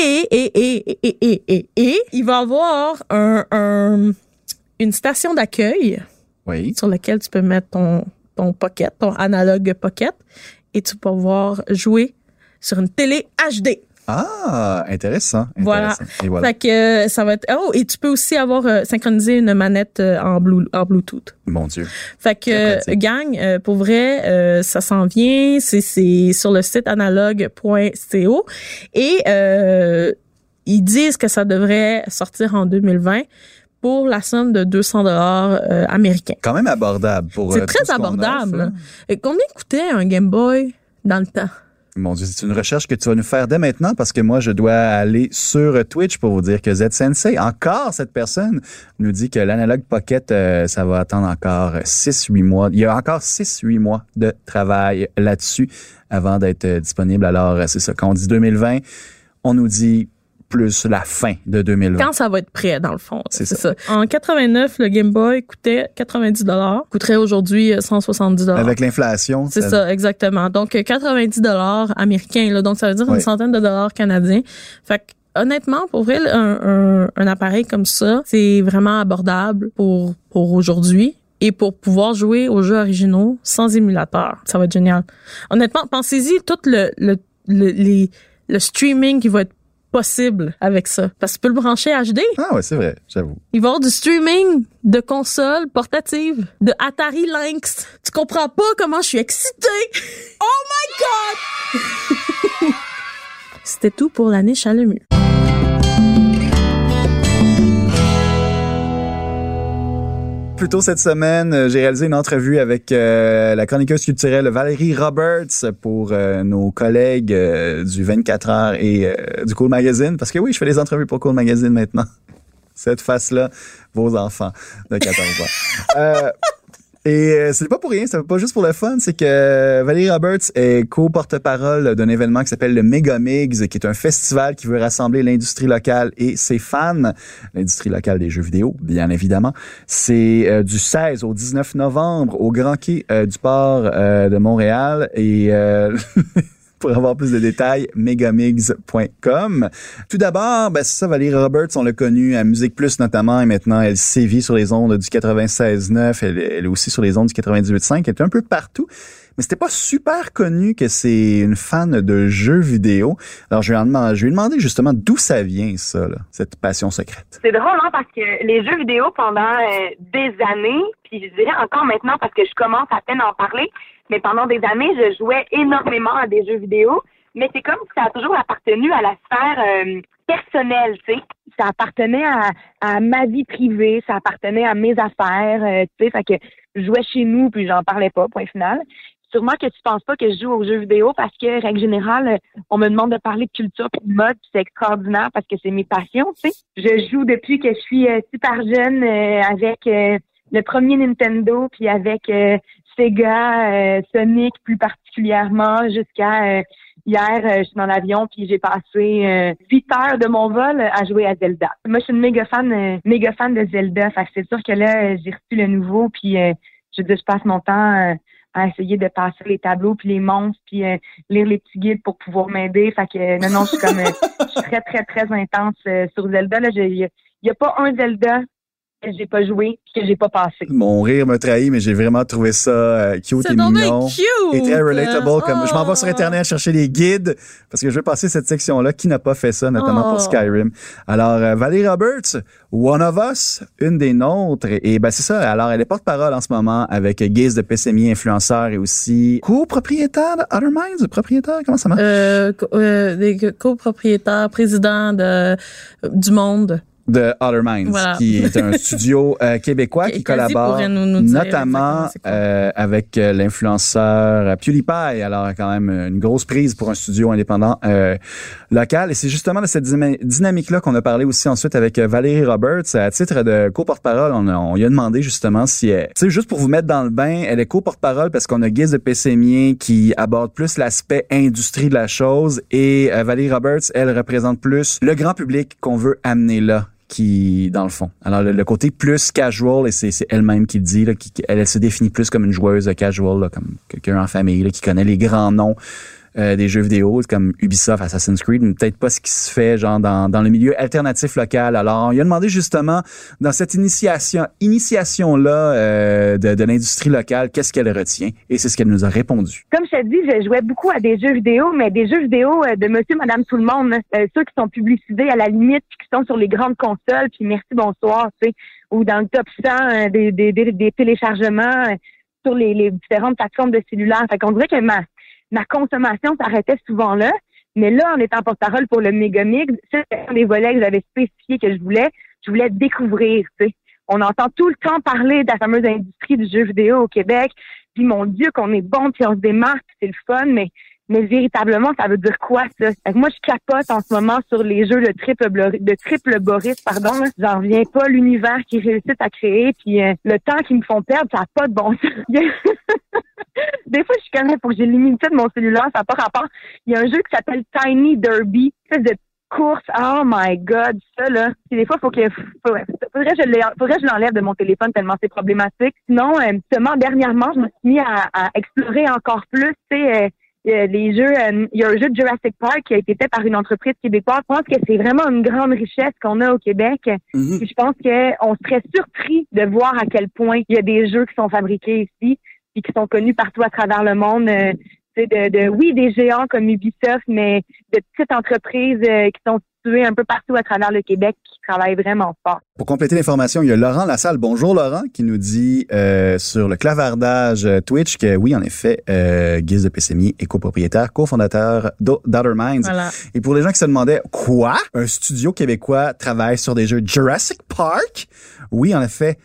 Et il va y avoir une station d'accueil sur laquelle tu peux mettre ton Pocket, ton analogue Pocket, et tu peux pouvoir jouer sur une télé HD. Ah, intéressant. Voilà. Et voilà. Fait que ça va être. Oh, et tu peux aussi avoir synchronisé une manette en Bluetooth. Mon Dieu. Fait que gang, pour vrai, ça s'en vient. C'est sur le site analogue.co et ils disent que ça devrait sortir en 2020 pour la somme de 200 $ américains. Quand même abordable pour. C'est très abordable. Combien coûtait un Game Boy dans le temps? Mon Dieu, c'est une recherche que tu vas nous faire dès maintenant parce que moi, je dois aller sur Twitch pour vous dire que Z-Sensei, encore cette personne, nous dit que l'Analogue Pocket, ça va attendre encore 6-8 mois. Il y a encore 6-8 mois de travail là-dessus avant d'être disponible. Alors, c'est ça. Quand on dit 2020, on nous dit plus la fin de 2020. Quand ça va être prêt, dans le fond. C'est ça. En 89, le Game Boy coûtait 90 $. Coûterait aujourd'hui 170 $. Avec l'inflation. C'est ça, exactement. Donc, 90 $ américains. Là, donc, ça veut dire une centaine de dollars canadiens. Fait que, honnêtement, pour vrai, un appareil comme ça, c'est vraiment abordable pour aujourd'hui. Et pour pouvoir jouer aux jeux originaux sans émulateur. Ça va être génial. Honnêtement, pensez-y, tout le streaming qui va être possible avec ça. Parce que tu peux le brancher HD. Ah ouais, c'est vrai, j'avoue. Il va y avoir du streaming de consoles portatives, de Atari Lynx. Tu comprends pas comment je suis excitée. Oh my God! C'était tout pour la niche à l'EMU. Plus tôt cette semaine, j'ai réalisé une entrevue avec la chroniqueuse culturelle Valérie Roberts pour nos collègues du 24 heures et du Cool Magazine. Parce que oui, je fais des entrevues pour Cool Magazine maintenant. Cette face-là, vos enfants de 14 ans. Et c'est pas pour rien, c'est pas juste pour le fun, c'est que Valérie Roberts est co-porte-parole d'un événement qui s'appelle le Megamix, qui est un festival qui veut rassembler l'industrie locale et ses fans. L'industrie locale des jeux vidéo, bien évidemment. C'est du 16 au 19 novembre au Grand Quai du Port de Montréal et pour avoir plus de détails, megamix.com. Tout d'abord, c'est ça, Valérie Roberts, on l'a connue à Musique Plus notamment, et maintenant elle sévit sur les ondes du 96.9, elle est aussi sur les ondes du 98.5, elle est un peu partout. Mais c'était pas super connu que c'est une fan de jeux vidéo. Alors, je lui ai demandé justement d'où ça vient, ça, là, cette passion secrète. C'est drôle, hein, parce que les jeux vidéo pendant des années, puis je dirais encore maintenant parce que je commence à peine à en parler, mais pendant des années, je jouais énormément à des jeux vidéo. Mais c'est comme si ça a toujours appartenu à la sphère personnelle, tu sais. Ça appartenait à ma vie privée, ça appartenait à mes affaires, tu sais. Fait que je jouais chez nous, puis j'en parlais pas, point final. sûrement que tu penses pas que je joue aux jeux vidéo parce que, règle générale, on me demande de parler de culture et de mode, puis c'est extraordinaire parce que c'est mes passions, tu sais. Je joue depuis que je suis super jeune avec le premier Nintendo, puis avec Sega, Sonic plus particulièrement, jusqu'à hier, je suis dans l'avion, puis j'ai passé 8 heures de mon vol à jouer à Zelda. Moi, je suis une méga fan de Zelda, fait que c'est sûr que là, j'ai reçu le nouveau, puis je passe mon temps à essayer de passer les tableaux puis les monstres puis lire les petits guides pour pouvoir m'aider. Fait que non, je suis comme je suis très très très intense sur Zelda là. Il y a pas un Zelda que j'ai pas joué puis que j'ai pas passé. Mon rire me trahit, mais j'ai vraiment trouvé ça cute et mignon. Cute. Et très relatable. Comme je m'en vais sur Internet chercher les guides parce que je veux passer cette section-là. Qui n'a pas fait ça, notamment pour Skyrim? Alors, Valérie Roberts, One of Us, une des nôtres. Et ben c'est ça. Alors, elle est porte-parole en ce moment avec Gaze de PCMI, influenceur et aussi copropriétaire de Other Minds. Propriétaire, comment ça marche? Des copropriétaires, président du Monde. De Other Minds, voilà. Qui est un studio québécois qui collabore notamment avec l'influenceur PewDiePie. Alors, quand même, une grosse prise pour un studio indépendant local. Et c'est justement de cette dynamique-là qu'on a parlé aussi ensuite avec Valérie Roberts. À titre de co-porte-parole, on lui a demandé justement si elle... Tu sais, juste pour vous mettre dans le bain, elle est co-porte-parole parce qu'on a Gaze de PCMI qui aborde plus l'aspect industrie de la chose et Valérie Roberts, elle représente plus le grand public qu'on veut amener là. Qui, dans le fond. Alors, le côté plus casual, et c'est elle-même qui le dit, là, elle se définit plus comme une joueuse casual, là, comme quelqu'un en famille, là, qui connaît les grands noms des jeux vidéo, comme Ubisoft, Assassin's Creed, mais peut-être pas ce qui se fait, genre, dans le milieu alternatif local. Alors, on lui a demandé justement, dans cette initiation-là, de l'industrie locale, qu'est-ce qu'elle retient? Et c'est ce qu'elle nous a répondu. Comme je te dis, je jouais beaucoup à des jeux vidéo, mais des jeux vidéo de monsieur, madame, tout le monde, ceux qui sont publicisés à la limite, puis qui sont sur les grandes consoles, puis merci, bonsoir, tu sais, ou dans le top 100 des téléchargements sur les différentes plateformes de cellulaire. Fait qu'on dirait que ma consommation s'arrêtait souvent là, mais là, en étant porte-parole pour le Megamix, c'est un des volets que j'avais spécifié que je voulais découvrir, tu sais. On entend tout le temps parler de la fameuse industrie du jeu vidéo au Québec, puis mon Dieu, qu'on est bon, puis on se démarque, c'est le fun, mais véritablement, ça veut dire quoi, ça? Fait que moi, je capote en ce moment sur les jeux de triple Boris, pardon. J'en reviens pas, l'univers qu'ils réussissent à créer, puis le temps qu'ils me font perdre, ça n'a pas de bon sens. Des fois, je suis comme, faut que j'ai l'immunité de mon cellulaire, ça n'a pas rapport. Il y a un jeu qui s'appelle Tiny Derby, une espèce de course. Oh my God, ça, là. Puis des fois, faudrait que je l'enlève de mon téléphone tellement c'est problématique. Sinon, seulement dernièrement, je me suis mis à explorer encore plus, tu sais, les jeux, il y a un jeu de Jurassic Park qui a été fait par une entreprise québécoise. Je pense que c'est vraiment une grande richesse qu'on a au Québec. Mm-hmm. Puis je pense qu'on serait surpris de voir à quel point il y a des jeux qui sont fabriqués ici et qui sont connus partout à travers le monde. Oui, des géants comme Ubisoft, mais de petites entreprises qui sont situées un peu partout à travers le Québec qui travaillent vraiment fort. Pour compléter l'information, il y a Laurent Lassalle. Bonjour Laurent, qui nous dit sur le clavardage Twitch que oui, en effet, Gaze de PCMI est copropriétaire, cofondateur d'Other Minds. Voilà. Et pour les gens qui se demandaient, quoi? Un studio québécois travaille sur des jeux Jurassic Park? Oui, en effet.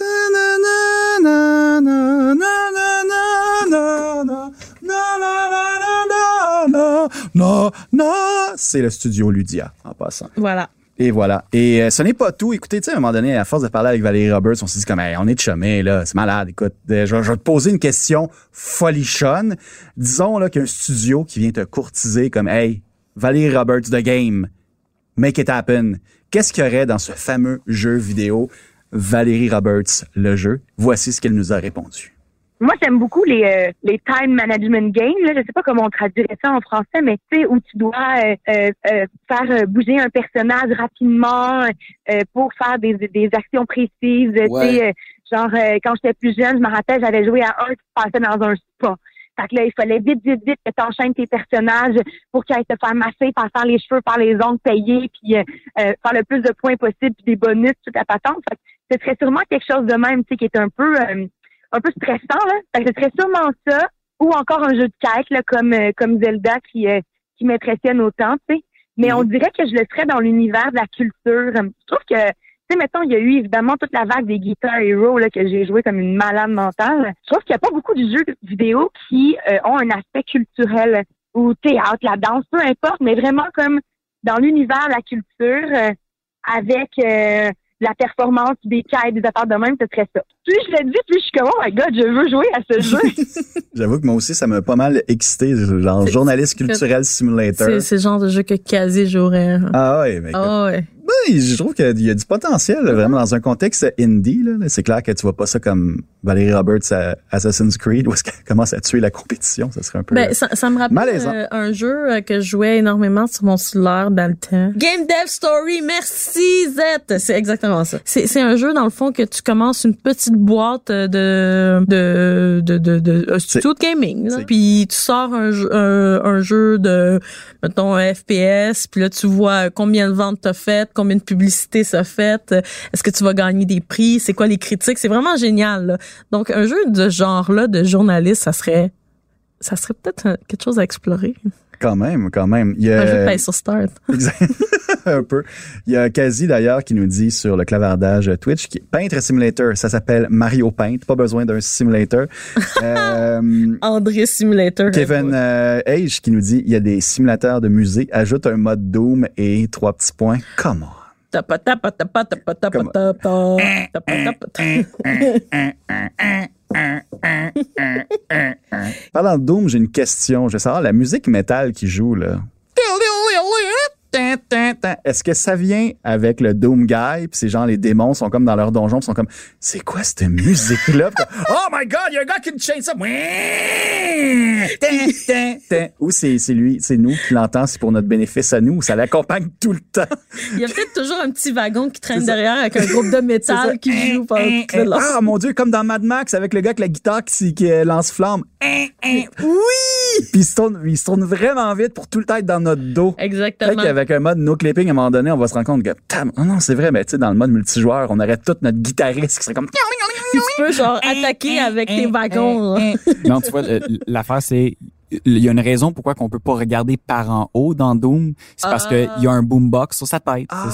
C'est le studio Ludia, en passant. Voilà. Et voilà. Et ce n'est pas tout. Écoutez, tu sais, à un moment donné, à force de parler avec Valérie Roberts, on s'est dit comme, hey, on est de chumé, là, c'est malade. Écoute, je vais te poser une question folichonne. Disons là qu'il y a un studio qui vient te courtiser comme, hey, Valérie Roberts, The Game, make it happen. Qu'est-ce qu'il y aurait dans ce fameux jeu vidéo Valérie Roberts, le jeu? Voici ce qu'elle nous a répondu. Moi, j'aime beaucoup les time management games. Là, je sais pas comment on traduirait ça en français, mais tu sais, où tu dois faire bouger un personnage rapidement pour faire des actions précises. Ouais. Tu sais, genre quand j'étais plus jeune, je me rappelle, j'avais joué à un qui se passait dans un spa. Fait que là, il fallait vite que t'enchaînes tes personnages pour qu'ils aillent te faire masser, faire les cheveux, faire les ongles, payer, puis faire le plus de points possible, puis des bonus, toute la patente. Fait que ce serait sûrement quelque chose de même, tu sais, qui est un peu stressant, là. Fait que ce serait sûrement ça, ou encore un jeu de quête, là, comme Zelda qui m'impressionne autant, tu sais. Mais on dirait que je le ferais dans l'univers de la culture. Je trouve que Tu sais, mettons, il y a eu évidemment toute la vague des Guitar Hero là, que j'ai joué comme une malade mentale. Je trouve qu'il n'y a pas beaucoup de jeux vidéo qui ont un aspect culturel ou théâtre, la danse, peu importe, mais vraiment comme dans l'univers de la culture avec la performance, des quêtes, des affaires de même, ce serait ça. Plus je le dis, plus je suis comme, oh my God, je veux jouer à ce jeu. J'avoue que moi aussi, ça m'a pas mal excité, genre journaliste culturel simulator. C'est le genre de jeu que quasi jouerait. Ah ouais, mais ouais. Oui, je trouve qu'il y a du potentiel, vraiment, dans un contexte indie, là. C'est clair que tu vois pas ça comme Valérie Roberts à Assassin's Creed, où est-ce qu'elle commence à tuer la compétition. Ça serait un peu ça me rappelle un jeu que je jouais énormément sur mon cellulaire dans le temps. Game Dev Story, merci Z! C'est exactement ça. C'est un jeu, dans le fond, que tu commences une petite boîte de studio de gaming, là. Puis tu sors un jeu de, mettons, un FPS, puis là, tu vois combien de ventes t'as faites, combien de publicité ça fait, est-ce que tu vas gagner des prix, c'est quoi les critiques, c'est vraiment génial, là. Donc un jeu de genre-là, de journaliste, ça serait peut-être quelque chose à explorer. Quand même. Il y a... Un jeu de paye sur Start. Exact. Un peu. Il y a Kazi, d'ailleurs, qui nous dit sur le clavardage Twitch, qui Peintre Simulator, ça s'appelle Mario Paint, pas besoin d'un simulator. André Simulator. Kevin Age qui nous dit, il y a des simulateurs de musée, ajoute un mode Doom et 3 petits points. Come on. Parlant de Doom, j'ai une question. Je veux savoir, la musique métal qui joue, là. Est-ce que ça vient avec le Doom Guy, puis c'est genre les démons sont comme dans leur donjon, puis sont comme, c'est quoi cette musique-là? Oh my God, il y a un gars qui me chaîne ça. Ou c'est lui, c'est nous qui l'entend, c'est pour notre bénéfice à nous, ou ça l'accompagne tout le temps. Il y a peut-être toujours un petit wagon qui traîne derrière avec un groupe de métal qui joue pendant tout le long. Ah mon Dieu, comme dans Mad Max avec le gars avec la guitare qui lance flamme. Oui! Puis il se tourne vraiment vite pour tout le temps être dans notre dos. Exactement. Avec un mode no clipping, à un moment donné, on va se rendre compte que, non, c'est vrai, mais tu sais, dans le mode multijoueur, on aurait tout notre guitariste qui serait comme... Tu peux, genre, attaquer avec tes wagons. Non, tu vois, l'affaire, c'est... Il y a une raison pourquoi qu'on peut pas regarder par en haut dans Doom. C'est parce qu'il y a un boombox sur sa tête. C'est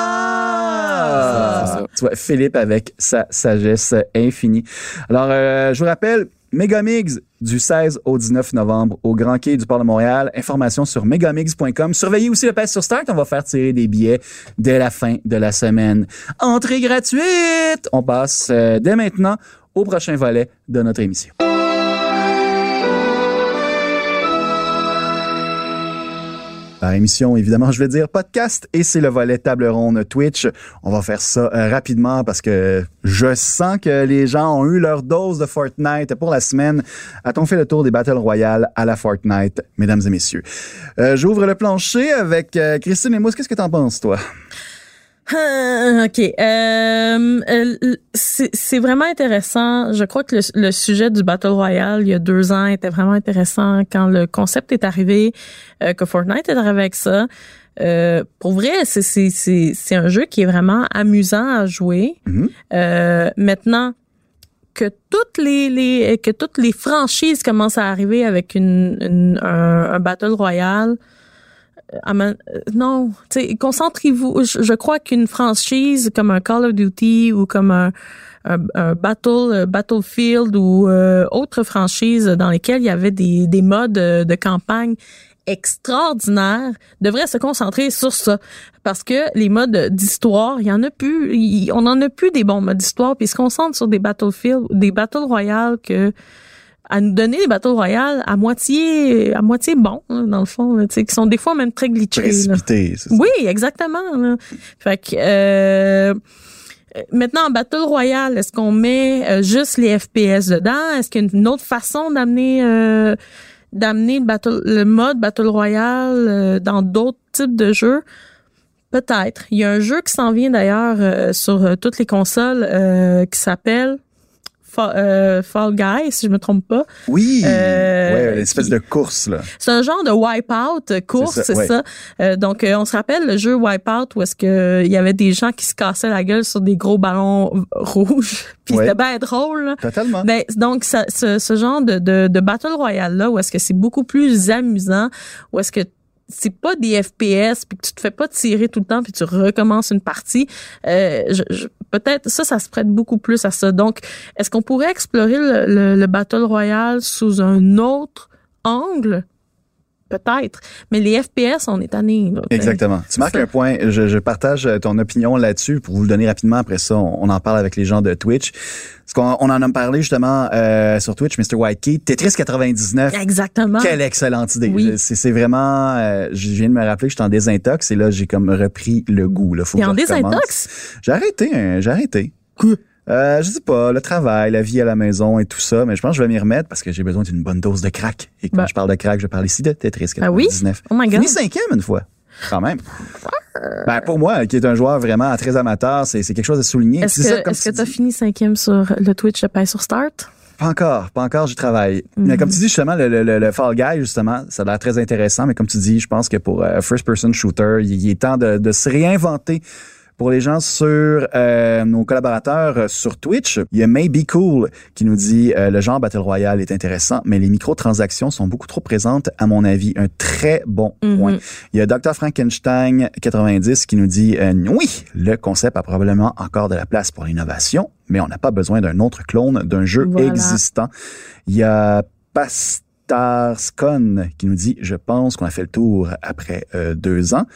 ça. Tu vois, Philippe avec sa sagesse infinie. Alors, je vous rappelle, Megamix du 16 au 19 novembre au Grand Quai du Port de Montréal. Information sur megamix.com. Surveillez aussi le pass sur Start. On va faire tirer des billets dès la fin de la semaine. Entrée gratuite! On passe dès maintenant au prochain volet de notre émission. Par émission, évidemment, je vais dire podcast et c'est le volet table ronde Twitch. On va faire ça rapidement parce que je sens que les gens ont eu leur dose de Fortnite pour la semaine. A-t-on fait le tour des Battle Royale à la Fortnite, mesdames et messieurs? J'ouvre le plancher avec Christine et Mousse. Qu'est-ce que t'en penses, toi? OK. C'est vraiment intéressant. Je crois que le sujet du Battle Royale, il y a 2 ans, était vraiment intéressant quand le concept est arrivé, que Fortnite est arrivé avec ça. Pour vrai, c'est un jeu qui est vraiment amusant à jouer. Mm-hmm. Maintenant, que toutes les franchises commencent à arriver avec un Battle Royale, non, tu sais, concentrez-vous. Je crois qu'une franchise comme un Call of Duty ou comme un Battlefield ou autre franchise dans lesquelles il y avait des modes de campagne extraordinaires devrait se concentrer sur ça, parce que les modes d'histoire, il y en a plus, on en a plus des bons modes d'histoire, puis ils se concentrent sur des Battlefield, des Battle Royale à nous donner des Battle Royale à moitié bons, là, dans le fond, tu sais, qui sont des fois même très glitchés. Précipités, c'est ça. Oui, exactement. Là. Fait que maintenant en Battle Royale, est-ce qu'on met juste les FPS dedans? Est-ce qu'il y a une autre façon d'amener le mode Battle Royale dans d'autres types de jeux? Peut-être. Il y a un jeu qui s'en vient d'ailleurs sur toutes les consoles qui s'appelle Fall Guy, si je me trompe pas. Oui, ouais, l'espèce de course, là. C'est un genre de Wipeout course, c'est ça. Donc, on se rappelle le jeu Wipeout où est-ce que il y avait des gens qui se cassaient la gueule sur des gros ballons rouges, puis c'était bien drôle. Là. Totalement. Ben, donc, ce genre de Battle Royale là, où est-ce que c'est beaucoup plus amusant, où est-ce que c'est pas des FPS puis que tu te fais pas tirer tout le temps puis tu recommences une partie, peut-être ça se prête beaucoup plus à ça. Donc, est-ce qu'on pourrait explorer le Battle Royale sous un autre angle? Peut-être. Mais les FPS, on est tanné. Exactement. Tu marques un point. Je partage ton opinion là-dessus pour vous le donner rapidement. Après ça, on en parle avec les gens de Twitch. Parce qu'on en a parlé justement sur Twitch, Mr. Whitekey. Tetris 99. Exactement. Quelle excellente idée. Oui. C'est vraiment... je viens de me rappeler que j'étais en désintox et là, j'ai comme repris le goût. Là. Faut T'es que en je recommence. désintox? J'ai arrêté. Quoi? Je sais pas, le travail, la vie à la maison et tout ça, mais je pense que je vais m'y remettre parce que j'ai besoin d'une bonne dose de crack. Et quand je parle de crack, je parle ici de Tetris 99. Ah oui? Oh my God. Fini 5e une fois, quand même. Pour moi, qui est un joueur vraiment très amateur, c'est quelque chose à souligner. Est-ce que t'as fini 5e sur le Twitch de Paix sur Start? Pas encore, j'y travaille. Mais comme tu dis, justement, le Fall Guy, justement, ça a l'air très intéressant, mais comme tu dis, je pense que pour first-person shooter, il est temps de se réinventer. Pour les gens sur nos collaborateurs sur Twitch, il y a Maybe Cool qui nous dit le genre Battle Royale est intéressant, mais les microtransactions sont beaucoup trop présentes à mon avis. Un très bon point. Il y a Dr. Frankenstein 90 qui nous dit oui, le concept a probablement encore de la place pour l'innovation, mais on n'a pas besoin d'un autre clone d'un jeu existant. Il y a Pastarscon qui nous dit je pense qu'on a fait le tour après 2 ans.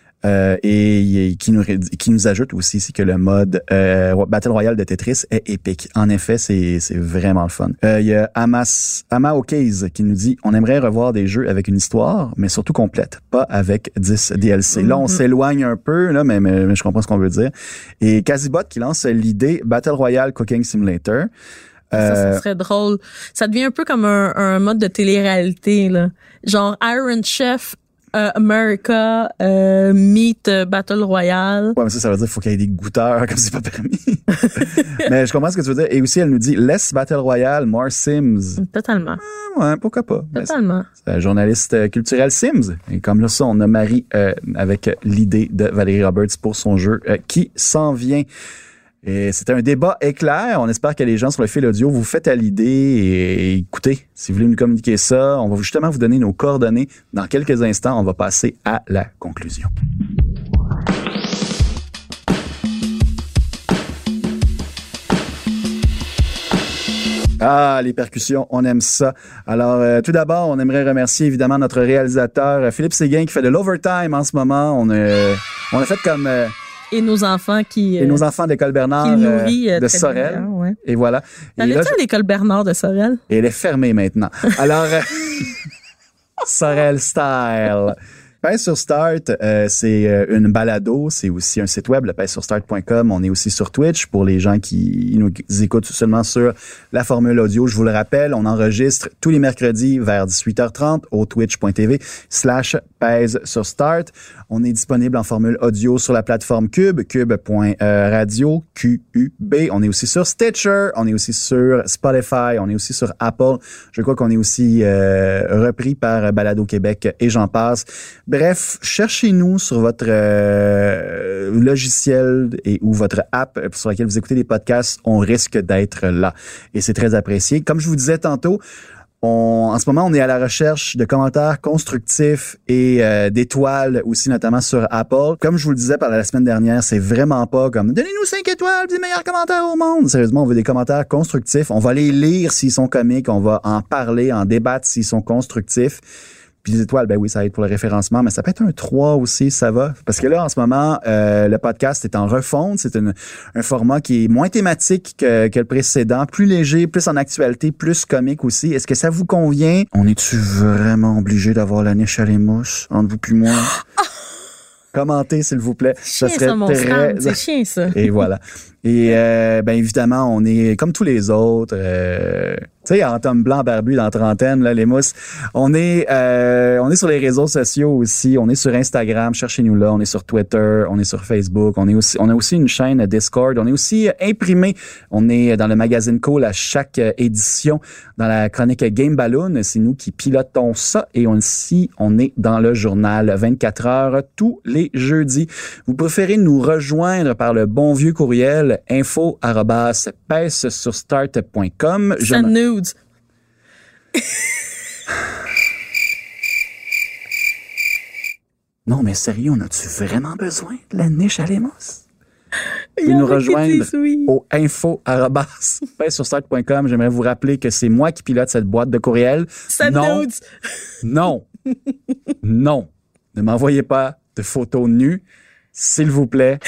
Et qui nous ajoute aussi ici que le mode Battle Royale de Tetris est épique. En effet, c'est vraiment le fun. Il y a Ama O'Case qui nous dit on aimerait revoir des jeux avec une histoire, mais surtout complète, pas avec 10 DLC. Là, on s'éloigne un peu, là, mais je comprends ce qu'on veut dire. Et Casibot qui lance l'idée Battle Royale Cooking Simulator. Ça serait drôle. Ça devient un peu comme un mode de télé-réalité, là. Genre Iron Chef America Meet Battle Royale. Ouais, mais ça veut dire qu'il faut qu'il y ait des goûteurs comme c'est pas permis. Mais je comprends ce que tu veux dire. Et aussi, elle nous dit less Battle Royale, more Sims. Totalement. Ouais, pourquoi pas. Totalement. C'est un journaliste culturel Sims. Et comme là, ça, on a Marie avec l'idée de Valérie Roberts pour son jeu qui s'en vient. Et c'était un débat éclair. On espère que les gens sur le fil audio vous faites à l'idée. Et écoutez, si vous voulez nous communiquer ça, on va justement vous donner nos coordonnées. Dans quelques instants, on va passer à la conclusion. Ah, les percussions, on aime ça. Alors, tout d'abord, on aimerait remercier évidemment notre réalisateur Philippe Séguin qui fait de l'overtime en ce moment. On a fait comme... Et nos enfants et nos enfants de l'École Bernard de Sorel. Bien, ouais. Et voilà. T'allais-tu à l'École Bernard de Sorel? Et elle est fermée maintenant. Alors, Sorel Style. Paix sur Start, c'est une balado, c'est aussi un site web, le paixsurstart.com. On est aussi sur Twitch pour les gens qui nous écoutent seulement sur la formule audio. Je vous le rappelle, on enregistre tous les mercredis vers 18h30 au twitch.tv/paixsurstart. On est disponible en formule audio sur la plateforme Cube, cube.radio, QUB. On est aussi sur Stitcher, on est aussi sur Spotify, on est aussi sur Apple. Je crois qu'on est aussi repris par Balado Québec et j'en passe. Bref, cherchez-nous sur votre logiciel et ou votre app sur laquelle vous écoutez des podcasts. On risque d'être là. Et c'est très apprécié. Comme je vous disais tantôt, en ce moment, on est à la recherche de commentaires constructifs et d'étoiles aussi, notamment sur Apple. Comme je vous le disais par la semaine dernière, c'est vraiment pas comme « Donnez-nous 5 étoiles, des meilleurs commentaires au monde ». Sérieusement, on veut des commentaires constructifs. On va les lire s'ils sont comiques. On va en parler, en débattre s'ils sont constructifs. Puis les étoiles, ben oui, ça aide pour le référencement, mais ça peut être un 3 aussi, ça va. Parce que là, en ce moment, le podcast est en refonte. C'est un format qui est moins thématique que le précédent, plus léger, plus en actualité, plus comique aussi. Est-ce que ça vous convient? On est-tu vraiment obligé d'avoir la niche à les mouches entre vous puis moi? Commentez, s'il vous plaît. Ça serait très... C'est chien, ça. Et voilà. Et ben évidemment, on est comme tous les autres. Tu sais, en Tom Blanc barbu dans la trentaine, là, les mousses. On est sur les réseaux sociaux aussi. On est sur Instagram, cherchez-nous là. On est sur Twitter, on est sur Facebook. On a aussi une chaîne Discord. On est aussi imprimé. On est dans le magazine Cool à chaque édition. Dans la chronique Game Balloon, c'est nous qui pilotons ça. Et on est dans le journal 24 heures tous les jeudis. Vous préférez nous rejoindre par le bon vieux courriel info@paixsurstart.com. Send nudes. Non, mais sérieux, on a-tu vraiment besoin de la niche à l'émousse? Vous pouvez nous rejoindre au info@surstart.com. J'aimerais vous rappeler que c'est moi qui pilote cette boîte de courriel. Non. Non. Ne m'envoyez pas de photos nues, s'il vous plaît.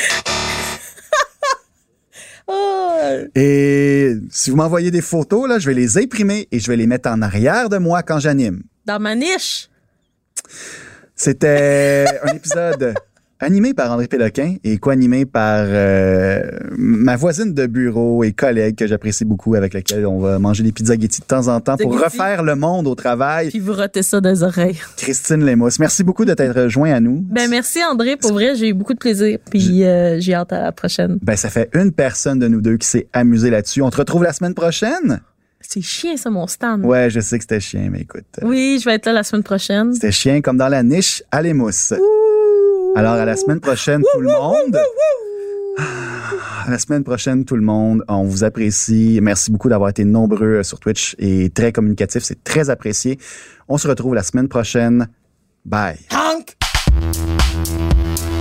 Et si vous m'envoyez des photos, là, je vais les imprimer et je vais les mettre en arrière de moi quand j'anime. Dans ma niche. C'était un épisode animé par André Péloquin et co-animé par ma voisine de bureau et collègue que j'apprécie beaucoup, avec laquelle on va manger des pizzaghetti de temps en temps pour refaire le monde au travail. Puis vous rotez ça dans les oreilles. Christine Lémousse, merci beaucoup de t'être rejoint à nous. Ben merci André, pour vrai, j'ai eu beaucoup de plaisir. Puis j'ai hâte à la prochaine. Ben ça fait une personne de nous deux qui s'est amusée là-dessus. On te retrouve la semaine prochaine. C'est chiant, ça, mon stand. Ouais, je sais que c'était chien, mais écoute. Oui, je vais être là la semaine prochaine. C'était chien comme dans la niche à l'émousse. Alors, à la semaine prochaine, tout le monde. À la semaine prochaine, tout le monde. On vous apprécie. Merci beaucoup d'avoir été nombreux sur Twitch et très communicatif. C'est très apprécié. On se retrouve la semaine prochaine. Bye. Honk!